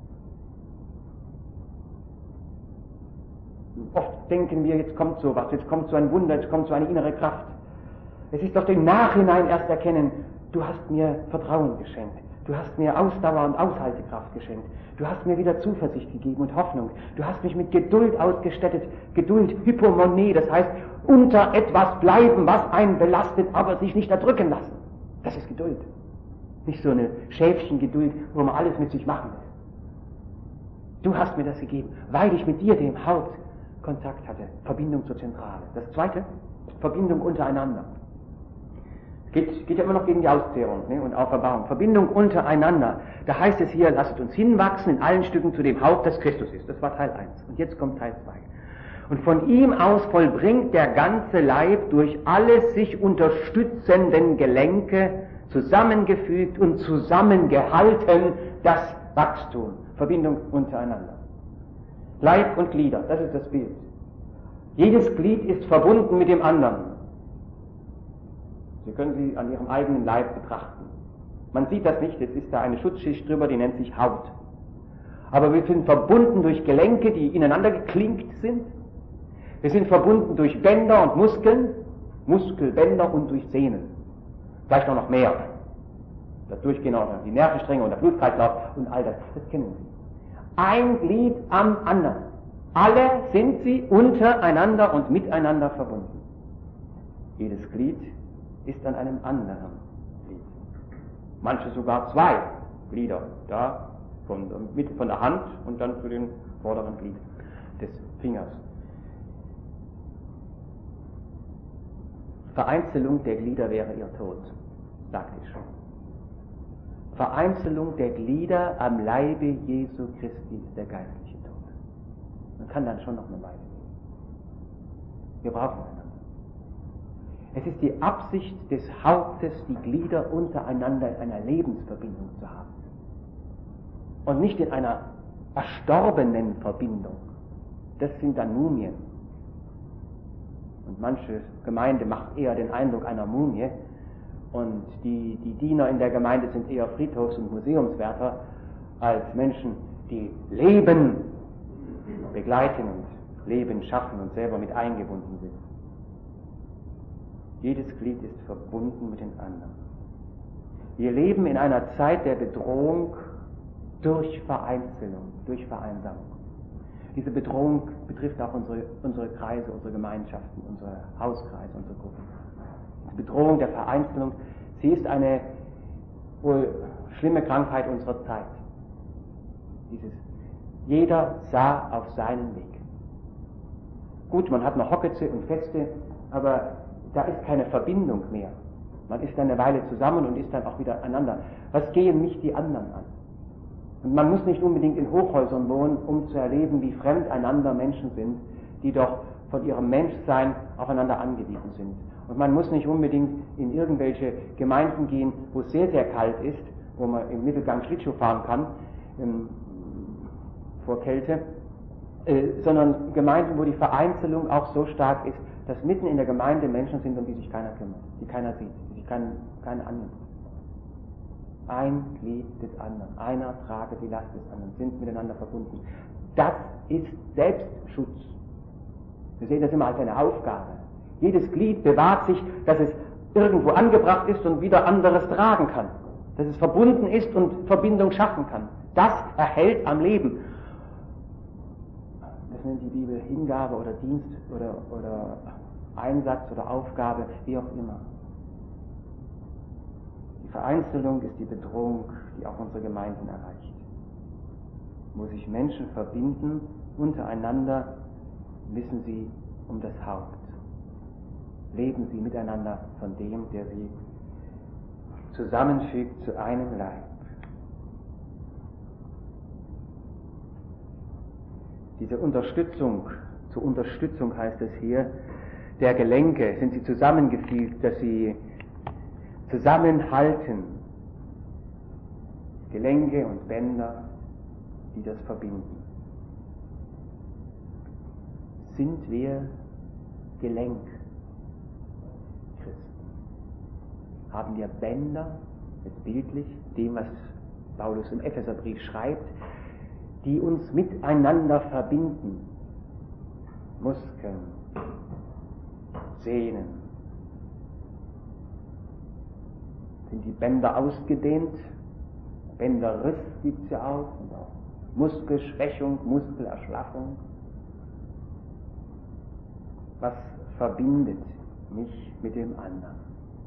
Oft denken wir, jetzt kommt so was, jetzt kommt so ein Wunder, jetzt kommt so eine innere Kraft. Es ist doch im Nachhinein erst erkennen, du hast mir Vertrauen geschenkt, du hast mir Ausdauer und Aushaltekraft geschenkt, du hast mir wieder Zuversicht gegeben und Hoffnung, du hast mich mit Geduld ausgestattet, Geduld, Hypomone, das heißt, unter etwas bleiben, was einen belastet, aber sich nicht erdrücken lassen. Das ist Geduld. Nicht so eine Schäfchengeduld, wo man alles mit sich machen will. Du hast mir das gegeben, weil ich mit dir, dem Haupt, Kontakt hatte. Verbindung zur Zentrale. Das zweite, Verbindung untereinander. Es geht, geht ja immer noch gegen die Auszehrung, ne, und Auferbauung. Verbindung untereinander. Da heißt es hier, lasset uns hinwachsen in allen Stücken zu dem Haupt, das Christus ist. Das war Teil eins. Und jetzt kommt Teil zwei. Und von ihm aus vollbringt der ganze Leib durch alle sich unterstützenden Gelenke zusammengefügt und zusammengehalten das Wachstum. Verbindung untereinander. Leib und Glieder, das ist das Bild. Jedes Glied ist verbunden mit dem anderen. Sie können sie an ihrem eigenen Leib betrachten. Man sieht das nicht, es ist da eine Schutzschicht drüber, die nennt sich Haut. Aber wir sind verbunden durch Gelenke, die ineinander geklinkt sind. Wir sind verbunden durch Bänder und Muskeln, Muskelbänder und durch Sehnen. Vielleicht auch noch mehr. Das Durchgehen auch die Nervenstränge und der Blutkreislauf und all das, das kennen Sie. Ein Glied am anderen. Alle sind sie untereinander und miteinander verbunden. Jedes Glied ist an einem anderen Glied. Manche sogar zwei Glieder, da von der, mit, von der Hand und dann zu den vorderen Glied des Fingers. Vereinzelung der Glieder wäre ihr Tod, sagte ich schon. Vereinzelung der Glieder am Leibe Jesu Christi ist der geistliche Tod. Man kann dann schon noch eine Weile leben. Wir brauchen einander. Es ist die Absicht des Hauptes, die Glieder untereinander in einer Lebensverbindung zu haben. Und nicht in einer erstorbenen Verbindung. Das sind dann Mumien. Und manche Gemeinde macht eher den Eindruck einer Mumie. Und die, die Diener in der Gemeinde sind eher Friedhofs- und Museumswärter als Menschen, die Leben begleiten und Leben schaffen und selber mit eingebunden sind. Jedes Glied ist verbunden mit den anderen. Wir leben in einer Zeit der Bedrohung durch Vereinzelung, durch Vereinsamung. Diese Bedrohung betrifft auch unsere, unsere Kreise, unsere Gemeinschaften, unsere Hauskreise, unsere Gruppen. Die Bedrohung der Vereinzelung, sie ist eine wohl schlimme Krankheit unserer Zeit. Dieses, jeder sah auf seinen Weg. Gut, man hat noch Hockeze und Feste, aber da ist keine Verbindung mehr. Man ist dann eine Weile zusammen und ist dann auch wieder einander. Was gehen mich die anderen an? Und man muss nicht unbedingt in Hochhäusern wohnen, um zu erleben, wie fremd einander Menschen sind, die doch von ihrem Menschsein aufeinander angewiesen sind. Und man muss nicht unbedingt in irgendwelche Gemeinden gehen, wo es sehr, sehr kalt ist, wo man im Mittelgang Schlittschuh fahren kann, ähm, vor Kälte, äh, sondern Gemeinden, wo die Vereinzelung auch so stark ist, dass mitten in der Gemeinde Menschen sind, um die sich keiner kümmert, die keiner sieht, die sich keinen, keiner annimmt. Ein Glied des anderen, einer trage die Last des anderen, sind miteinander verbunden. Das ist Selbstschutz. Wir sehen das immer als eine Aufgabe. Jedes Glied bewahrt sich, dass es irgendwo angebracht ist und wieder anderes tragen kann. Dass es verbunden ist und Verbindung schaffen kann. Das erhält am Leben. Das nennt die Bibel Hingabe oder Dienst oder, oder Einsatz oder Aufgabe, wie auch immer. Die Vereinzelung ist die Bedrohung, die auch unsere Gemeinden erreicht. Wo sich Menschen verbinden untereinander, wissen sie um das Haupt. Leben sie miteinander von dem, der sie zusammenfügt zu einem Leib. Diese Unterstützung, zur Unterstützung heißt es hier, der Gelenke, sind sie zusammengefügt, dass sie zusammenhalten. Gelenke und Bänder, die das verbinden. Sind wir Gelenk, Christen? Haben wir Bänder, jetzt bildlich, dem, was Paulus im Epheserbrief schreibt, die uns miteinander verbinden? Muskeln, Sehnen. Sind die Bänder ausgedehnt? Bänderriss gibt es ja auch, und auch Muskelschwächung, Muskelerschlaffung. Was verbindet mich mit dem anderen?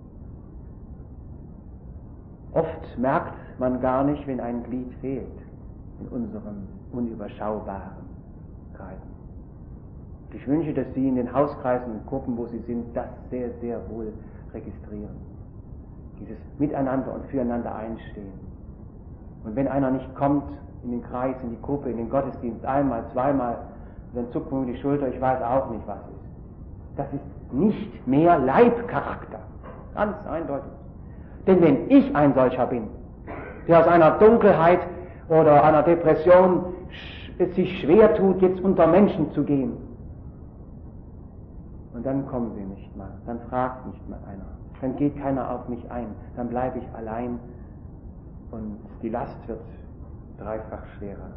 Oft merkt man gar nicht, wenn ein Glied fehlt in unseren unüberschaubaren Kreisen. Ich wünsche, dass Sie in den Hauskreisen und Gruppen, wo Sie sind, das sehr, sehr wohl registrieren. Dieses Miteinander und Füreinander einstehen. Und wenn einer nicht kommt in den Kreis, in die Gruppe, in den Gottesdienst, einmal, zweimal, dann zuckt man die Schulter, ich weiß auch nicht, was ist. Das ist nicht mehr Leibcharakter. Ganz eindeutig. Denn wenn ich ein solcher bin, der aus einer Dunkelheit oder einer Depression es sich schwer tut, jetzt unter Menschen zu gehen, und dann kommen sie nicht mal, dann fragt nicht mal einer, dann geht keiner auf mich ein, dann bleibe ich allein und die Last wird dreifach schwerer.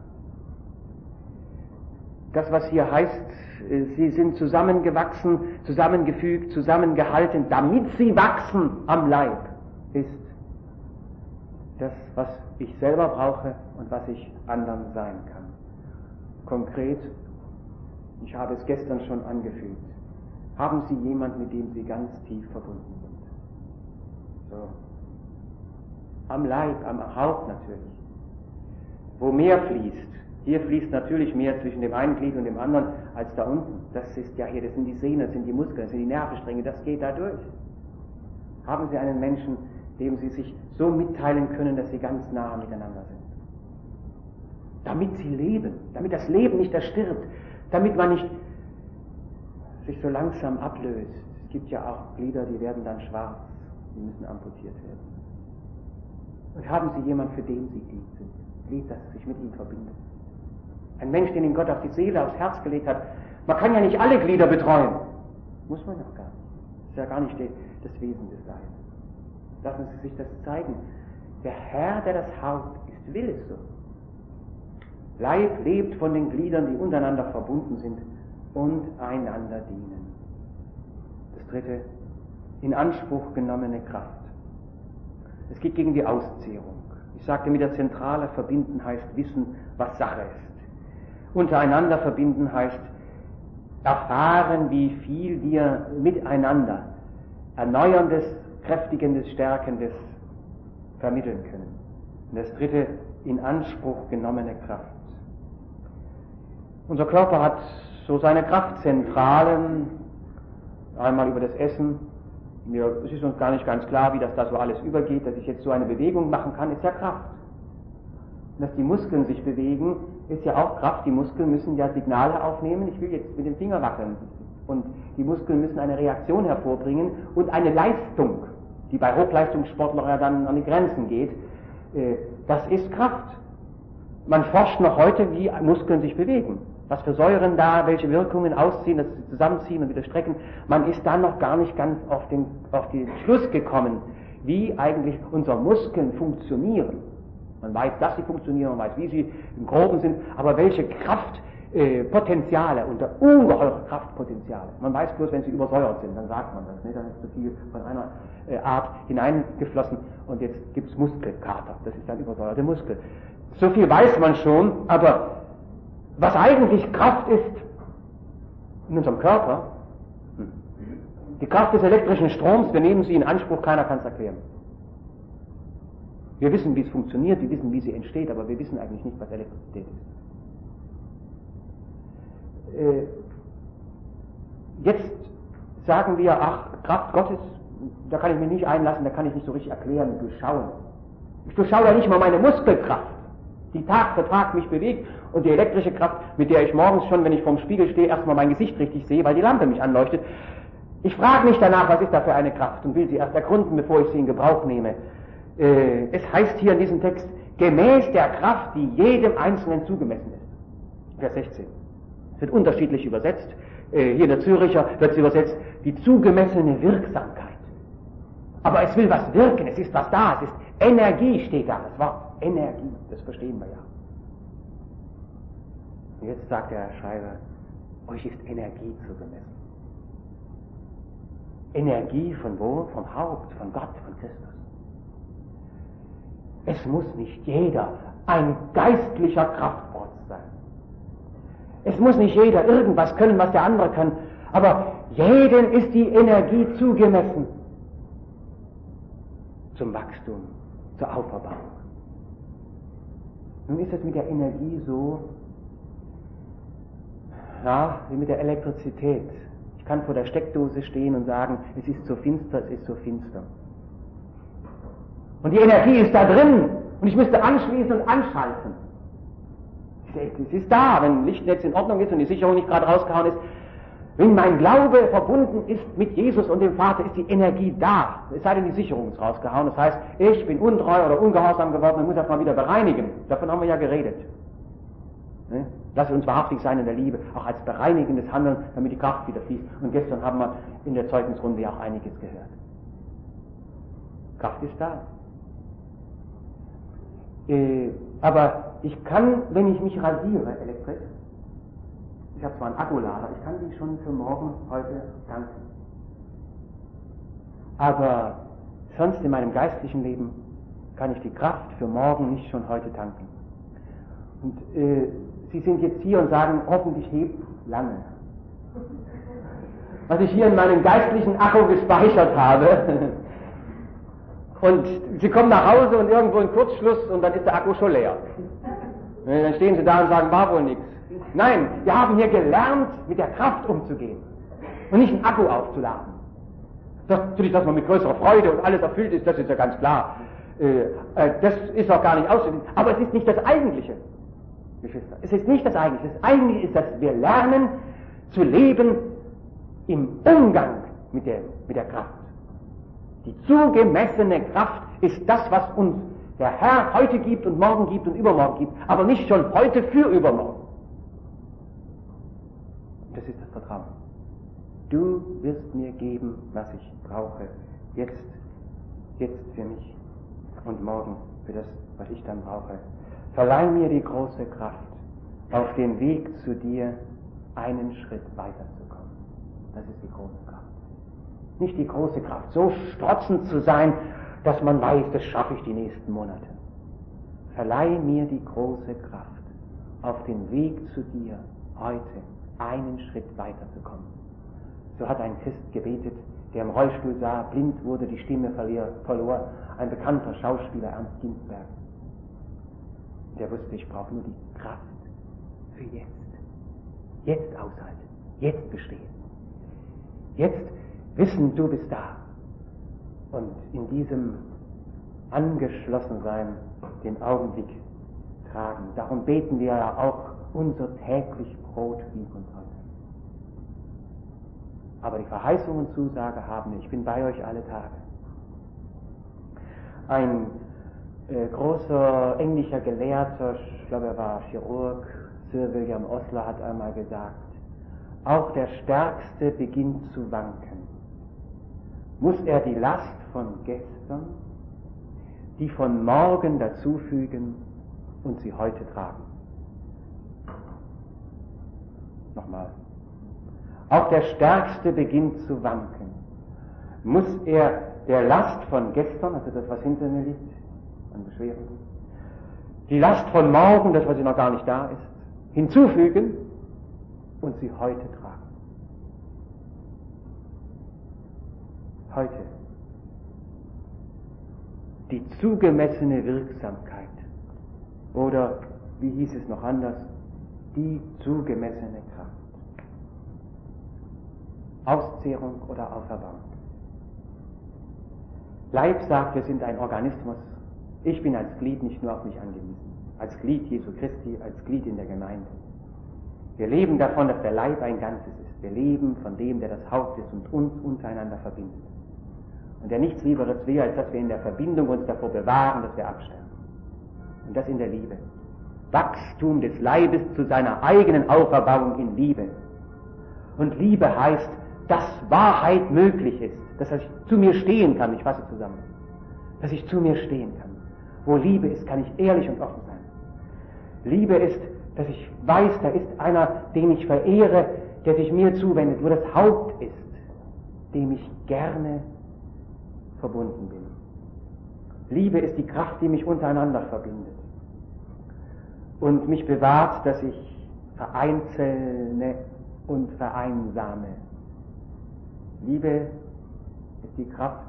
Das, was hier heißt, sie sind zusammengewachsen, zusammengefügt, zusammengehalten, damit sie wachsen am Leib, ist das, was ich selber brauche und was ich anderen sein kann. Konkret, ich habe es gestern schon angefügt, haben Sie jemanden, mit dem Sie ganz tief verbunden sind? So. Am Leib, am Haupt natürlich. Wo mehr fließt. Hier fließt natürlich mehr zwischen dem einen Glied und dem anderen als da unten. Das ist ja hier, das sind die Sehnen, das sind die Muskeln, das sind die Nervenstränge, das geht da durch. Haben Sie einen Menschen, dem Sie sich so mitteilen können, dass Sie ganz nah miteinander sind. Damit Sie leben, damit das Leben nicht erstirbt, damit man nicht sich so langsam ablöst. Es gibt ja auch Glieder, die werden dann schwarz, die müssen amputiert werden. Und haben Sie jemanden, für den Sie Glied sind, Glied, das sich mit ihm verbindet. Ein Mensch, den ihm Gott auf die Seele, aufs Herz gelegt hat. Man kann ja nicht alle Glieder betreuen. Muss man doch gar nicht. Das ist ja gar nicht das Wesen des Leibes. Lassen Sie sich das zeigen. Der Herr, der das Haupt ist, will es so. Leib lebt von den Gliedern, die untereinander verbunden sind und einander dienen. Das dritte, in Anspruch genommene Kraft. Es geht gegen die Auszehrung. Ich sagte, mit der Zentrale verbinden heißt wissen, was Sache ist. Untereinander verbinden heißt erfahren, wie viel wir miteinander Erneuerndes, Kräftigendes, Stärkendes vermitteln können. Und das dritte, in Anspruch genommene Kraft. Unser Körper hat so seine Kraftzentralen, einmal über das Essen. Mir, es ist uns gar nicht ganz klar, wie das da so alles übergeht, dass ich jetzt so eine Bewegung machen kann, ist ja Kraft. dass die Muskeln sich bewegen, ist ja auch Kraft. Die Muskeln müssen ja Signale aufnehmen. Ich will jetzt mit dem Finger wackeln. Und die Muskeln müssen eine Reaktion hervorbringen und eine Leistung, die bei Hochleistungssportlern ja dann an die Grenzen geht. Das ist Kraft. Man forscht noch heute, wie Muskeln sich bewegen. Was für Säuren da, welche Wirkungen ausziehen, das zusammenziehen und wieder strecken. Man ist da noch gar nicht ganz auf den, auf den Schluss gekommen, wie eigentlich unsere Muskeln funktionieren. Man weiß, dass sie funktionieren, man weiß, wie sie im Groben sind, aber welche Kraftpotenziale, äh, unter ungeheure Kraftpotenziale. Man weiß bloß, wenn sie übersäuert sind, dann sagt man das, ne? Dann ist zu viel von einer äh, Art hineingeflossen und jetzt gibt es Muskelkater, das ist dann übersäuerte Muskel. So viel weiß man schon, aber was eigentlich Kraft ist in unserem Körper, die Kraft des elektrischen Stroms, wir nehmen sie in Anspruch, keiner kann es erklären. Wir wissen, wie es funktioniert, wir wissen, wie sie entsteht, aber wir wissen eigentlich nicht, was Elektrizität ist. Äh, jetzt sagen wir, ach, Kraft Gottes, da kann ich mich nicht einlassen, da kann ich nicht so richtig erklären, durchschauen. Ich durchschaue ja nicht mal meine Muskelkraft, die Tag für Tag mich bewegt, und die elektrische Kraft, mit der ich morgens schon, wenn ich vorm Spiegel stehe, erstmal mein Gesicht richtig sehe, weil die Lampe mich anleuchtet. Ich frage nicht danach, was ist da für eine Kraft, und will sie erst ergründen, bevor ich sie in Gebrauch nehme. Äh, es heißt hier in diesem Text, gemäß der Kraft, die jedem Einzelnen zugemessen ist. Vers sechzehn. Es wird unterschiedlich übersetzt. Äh, hier in der Züricher wird es übersetzt, die zugemessene Wirksamkeit. Aber es will was wirken, es ist was da, es ist Energie, steht da, das Wort Energie, das verstehen wir ja. Und jetzt sagt der Schreiber, euch ist Energie zugemessen. Energie von wo? Vom Haupt, von Gott, von Christus. Es muss nicht jeder ein geistlicher Kraftort sein. Es muss nicht jeder irgendwas können, was der andere kann, aber jedem ist die Energie zugemessen. Zum Wachstum, zur Auferbauung. Nun ist es mit der Energie so, ja, wie mit der Elektrizität. Ich kann vor der Steckdose stehen und sagen, es ist so finster, es ist so finster. Und die Energie ist da drin und ich müsste anschließen und anschalten. Es ist da, wenn Lichtnetz in Ordnung ist und die Sicherung nicht gerade rausgehauen ist. Wenn mein Glaube verbunden ist mit Jesus und dem Vater, ist die Energie da. Es sei denn, die Sicherung ist rausgehauen. Das heißt, ich bin untreu oder ungehorsam geworden und muss das mal wieder bereinigen. Davon haben wir ja geredet. Ne? Lass uns wahrhaftig sein in der Liebe, auch als bereinigendes Handeln, damit die Kraft wieder fließt. Und gestern haben wir in der Zeugnisrunde ja auch einiges gehört. Kraft ist da. Äh, aber ich kann, wenn ich mich rasiere elektrisch, ich habe zwar einen Akkulader, ich kann die schon für morgen, heute tanken. Aber sonst in meinem geistlichen Leben kann ich die Kraft für morgen nicht schon heute tanken. Und äh, Sie sind jetzt hier und sagen, hoffentlich hebt lange. Was ich hier in meinem geistlichen Akku gespeichert habe. Und Sie kommen nach Hause und irgendwo ein Kurzschluss und dann ist der Akku schon leer. Dann stehen Sie da und sagen, war wohl nichts. Nein, wir haben hier gelernt, mit der Kraft umzugehen und nicht einen Akku aufzuladen. Das, natürlich, dass man mit größerer Freude und alles erfüllt ist, das ist ja ganz klar. Äh, äh, das ist auch gar nicht auszudenken. Aber es ist nicht das Eigentliche, Geschwister. Es ist nicht das Eigentliche. Das Eigentliche ist, dass wir lernen zu leben im Umgang mit der, mit der Kraft. Die zugemessene Kraft ist das, was uns der Herr heute gibt und morgen gibt und übermorgen gibt, aber nicht schon heute für übermorgen. Das ist das Vertrauen. Du wirst mir geben, was ich brauche, jetzt, jetzt für mich und morgen für das, was ich dann brauche. Verleih mir die große Kraft, auf dem Weg zu dir einen Schritt weiterzukommen. Das ist die große Kraft. Nicht die große Kraft, so strotzend zu sein, dass man weiß, das schaffe ich die nächsten Monate. Verleih mir die große Kraft, auf dem Weg zu dir heute einen Schritt weiterzukommen. So hat ein Christ gebetet, der im Rollstuhl sah, blind wurde, die Stimme verlor, ein bekannter Schauspieler, Ernst Ginsberg. Der wusste, ich brauche nur die Kraft für jetzt. Jetzt aushalten, jetzt bestehen. Jetzt wissen, du bist da. Und in diesem Angeschlossensein den Augenblick tragen. Darum beten wir ja auch, unser täglich Brot gib uns heute. Aber die Verheißung und Zusage haben, ich bin bei euch alle Tage. Ein äh, großer englischer Gelehrter, ich glaube er war Chirurg, Sir William Osler, hat einmal gesagt, auch der Stärkste beginnt zu wanken. Muss er die Last von gestern, die von morgen dazufügen und sie heute tragen. Nochmal. Auch der Stärkste beginnt zu wanken. Muss er der Last von gestern, also das, was hinter mir liegt, an Beschwerden, die Last von morgen, das, was noch gar nicht da ist, hinzufügen und sie heute tragen. Heute. Die zugemessene Wirksamkeit. Oder, wie hieß es noch anders, die zugemessene Kraft. Auszehrung oder Auferbauung. Leib sagt, wir sind ein Organismus. Ich bin als Glied nicht nur auf mich angewiesen. Als Glied Jesu Christi, als Glied in der Gemeinde. Wir leben davon, dass der Leib ein Ganzes ist. Wir leben von dem, der das Haupt ist und uns untereinander verbindet. Und der nichts Lieberes will, als dass wir in der Verbindung uns davor bewahren, dass wir absterben. Und das in der Liebe. Wachstum des Leibes zu seiner eigenen Auferbauung in Liebe. Und Liebe heißt, dass Wahrheit möglich ist, dass ich zu mir stehen kann, ich fasse zusammen, dass ich zu mir stehen kann. Wo Liebe ist, kann ich ehrlich und offen sein. Liebe ist, dass ich weiß, da ist einer, den ich verehre, der sich mir zuwendet, wo das Haupt ist, dem ich gerne verbunden bin. Liebe ist die Kraft, die mich untereinander verbindet und mich bewahrt, dass ich vereinzelne und vereinsame. Liebe ist die Kraft,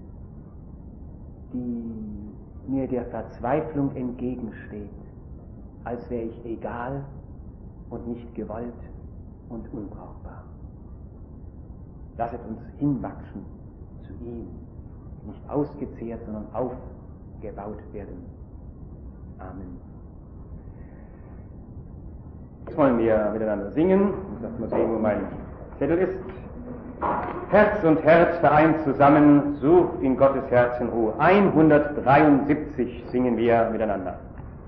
die mir der Verzweiflung entgegensteht, als wäre ich egal und nicht gewollt und unbrauchbar. Lasset uns hinwachsen zu ihm, nicht ausgezehrt, sondern aufgebaut werden. Amen. Jetzt wollen wir miteinander singen. Ich muss erst mal sehen, wo mein Zettel ist. Herz und Herz vereint zusammen, sucht in Gottes Herz in Ruhe. hundertdreiundsiebzig singen wir miteinander.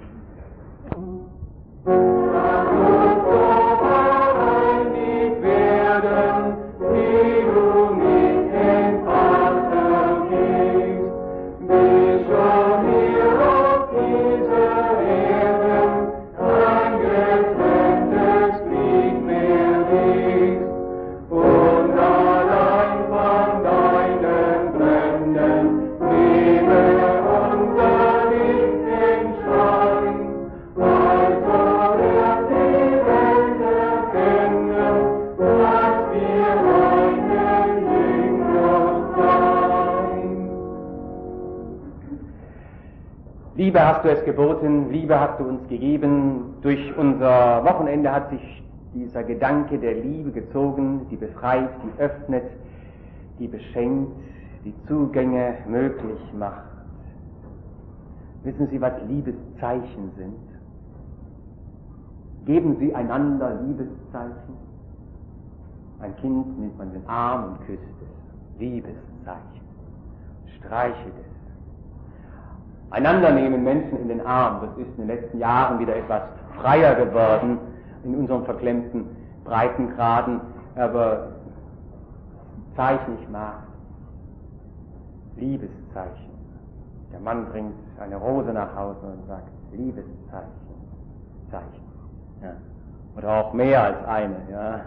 Liebe hast du es geboten, Liebe hast du uns gegeben. Durch unser Wochenende hat sich dieser Gedanke der Liebe gezogen, die befreit, die öffnet, die beschenkt, die Zugänge möglich macht. Wissen Sie, was Liebeszeichen sind? Geben Sie einander Liebeszeichen? Ein Kind nimmt man den Arm und küsst es. Liebeszeichen. Streichelt es. Einander nehmen Menschen in den Arm, das ist in den letzten Jahren wieder etwas freier geworden in unseren verklemmten Breitengraden, aber Zeichen ich mag. Liebeszeichen. Der Mann bringt eine Rose nach Hause und sagt, Liebeszeichen, Zeichen. Ja. Oder auch mehr als eine. Ja.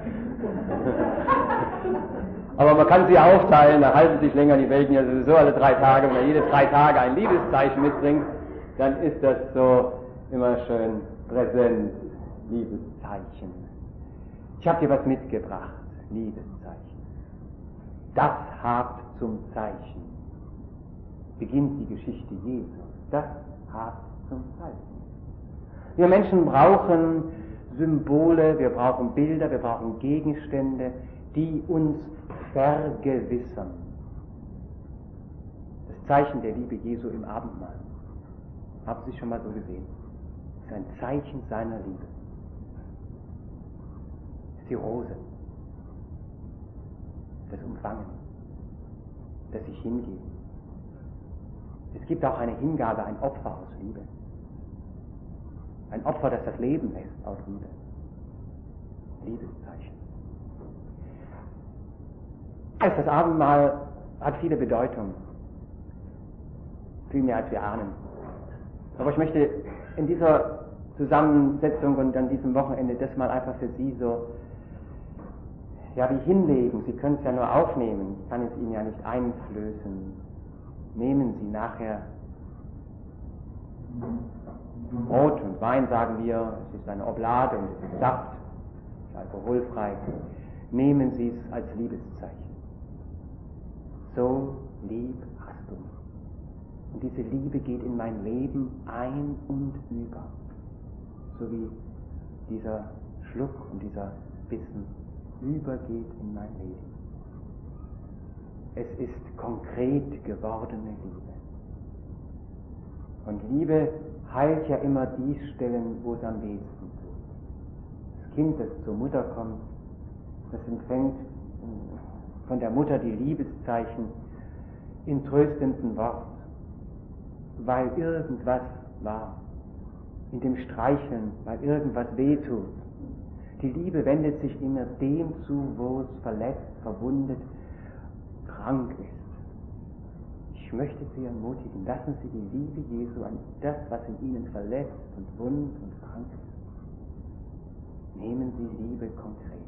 Aber man kann sie aufteilen, da halten sich länger die Welten ja sowieso alle drei Tage. Wenn er jede drei Tage ein Liebeszeichen mitbringt, dann ist das so immer schön präsent. Liebeszeichen. Ich habe dir was mitgebracht. Liebeszeichen. Das habt zum Zeichen. Beginnt die Geschichte Jesu. Das habt zum Zeichen. Wir Menschen brauchen Symbole, wir brauchen Bilder, wir brauchen Gegenstände, die uns vergewissern. Das Zeichen der Liebe Jesu im Abendmahl. Haben Sie es schon mal so gesehen? ist ein Zeichen seiner Liebe. Das ist die Rose, das Umfangen, das sich hingeben. Es gibt auch eine Hingabe, ein Opfer aus Liebe. Ein Opfer, das das Leben lässt aus Liebe. Liebeszeichen. Das Abendmahl hat viele Bedeutungen. Viel mehr als wir ahnen. Aber ich möchte in dieser Zusammensetzung und an diesem Wochenende das mal einfach für Sie so, ja, wie hinlegen. Sie können es ja nur aufnehmen. Ich kann es Ihnen ja nicht einflößen. Nehmen Sie nachher Brot und Wein, sagen wir, es ist eine Oblade und es ist Saft, es ist alkoholfrei. Nehmen Sie es als Liebeszeichen. So lieb hast du mich. Und diese Liebe geht in mein Leben ein und über. So wie dieser Schluck und dieser Bissen übergeht in mein Leben. Es ist konkret gewordene Liebe. Und Liebe heilt ja immer die Stellen, wo es am wenigsten tut. Das Kind, das zur Mutter kommt, das empfängt von der Mutter die Liebeszeichen in tröstenden Worten, weil irgendwas war, in dem Streicheln, weil irgendwas wehtut. Die Liebe wendet sich immer dem zu, wo es verletzt, verwundet, krank ist. Ich möchte Sie ermutigen, lassen Sie die Liebe Jesu an das, was in Ihnen verletzt und wund und krank ist. Nehmen Sie Liebe konkret.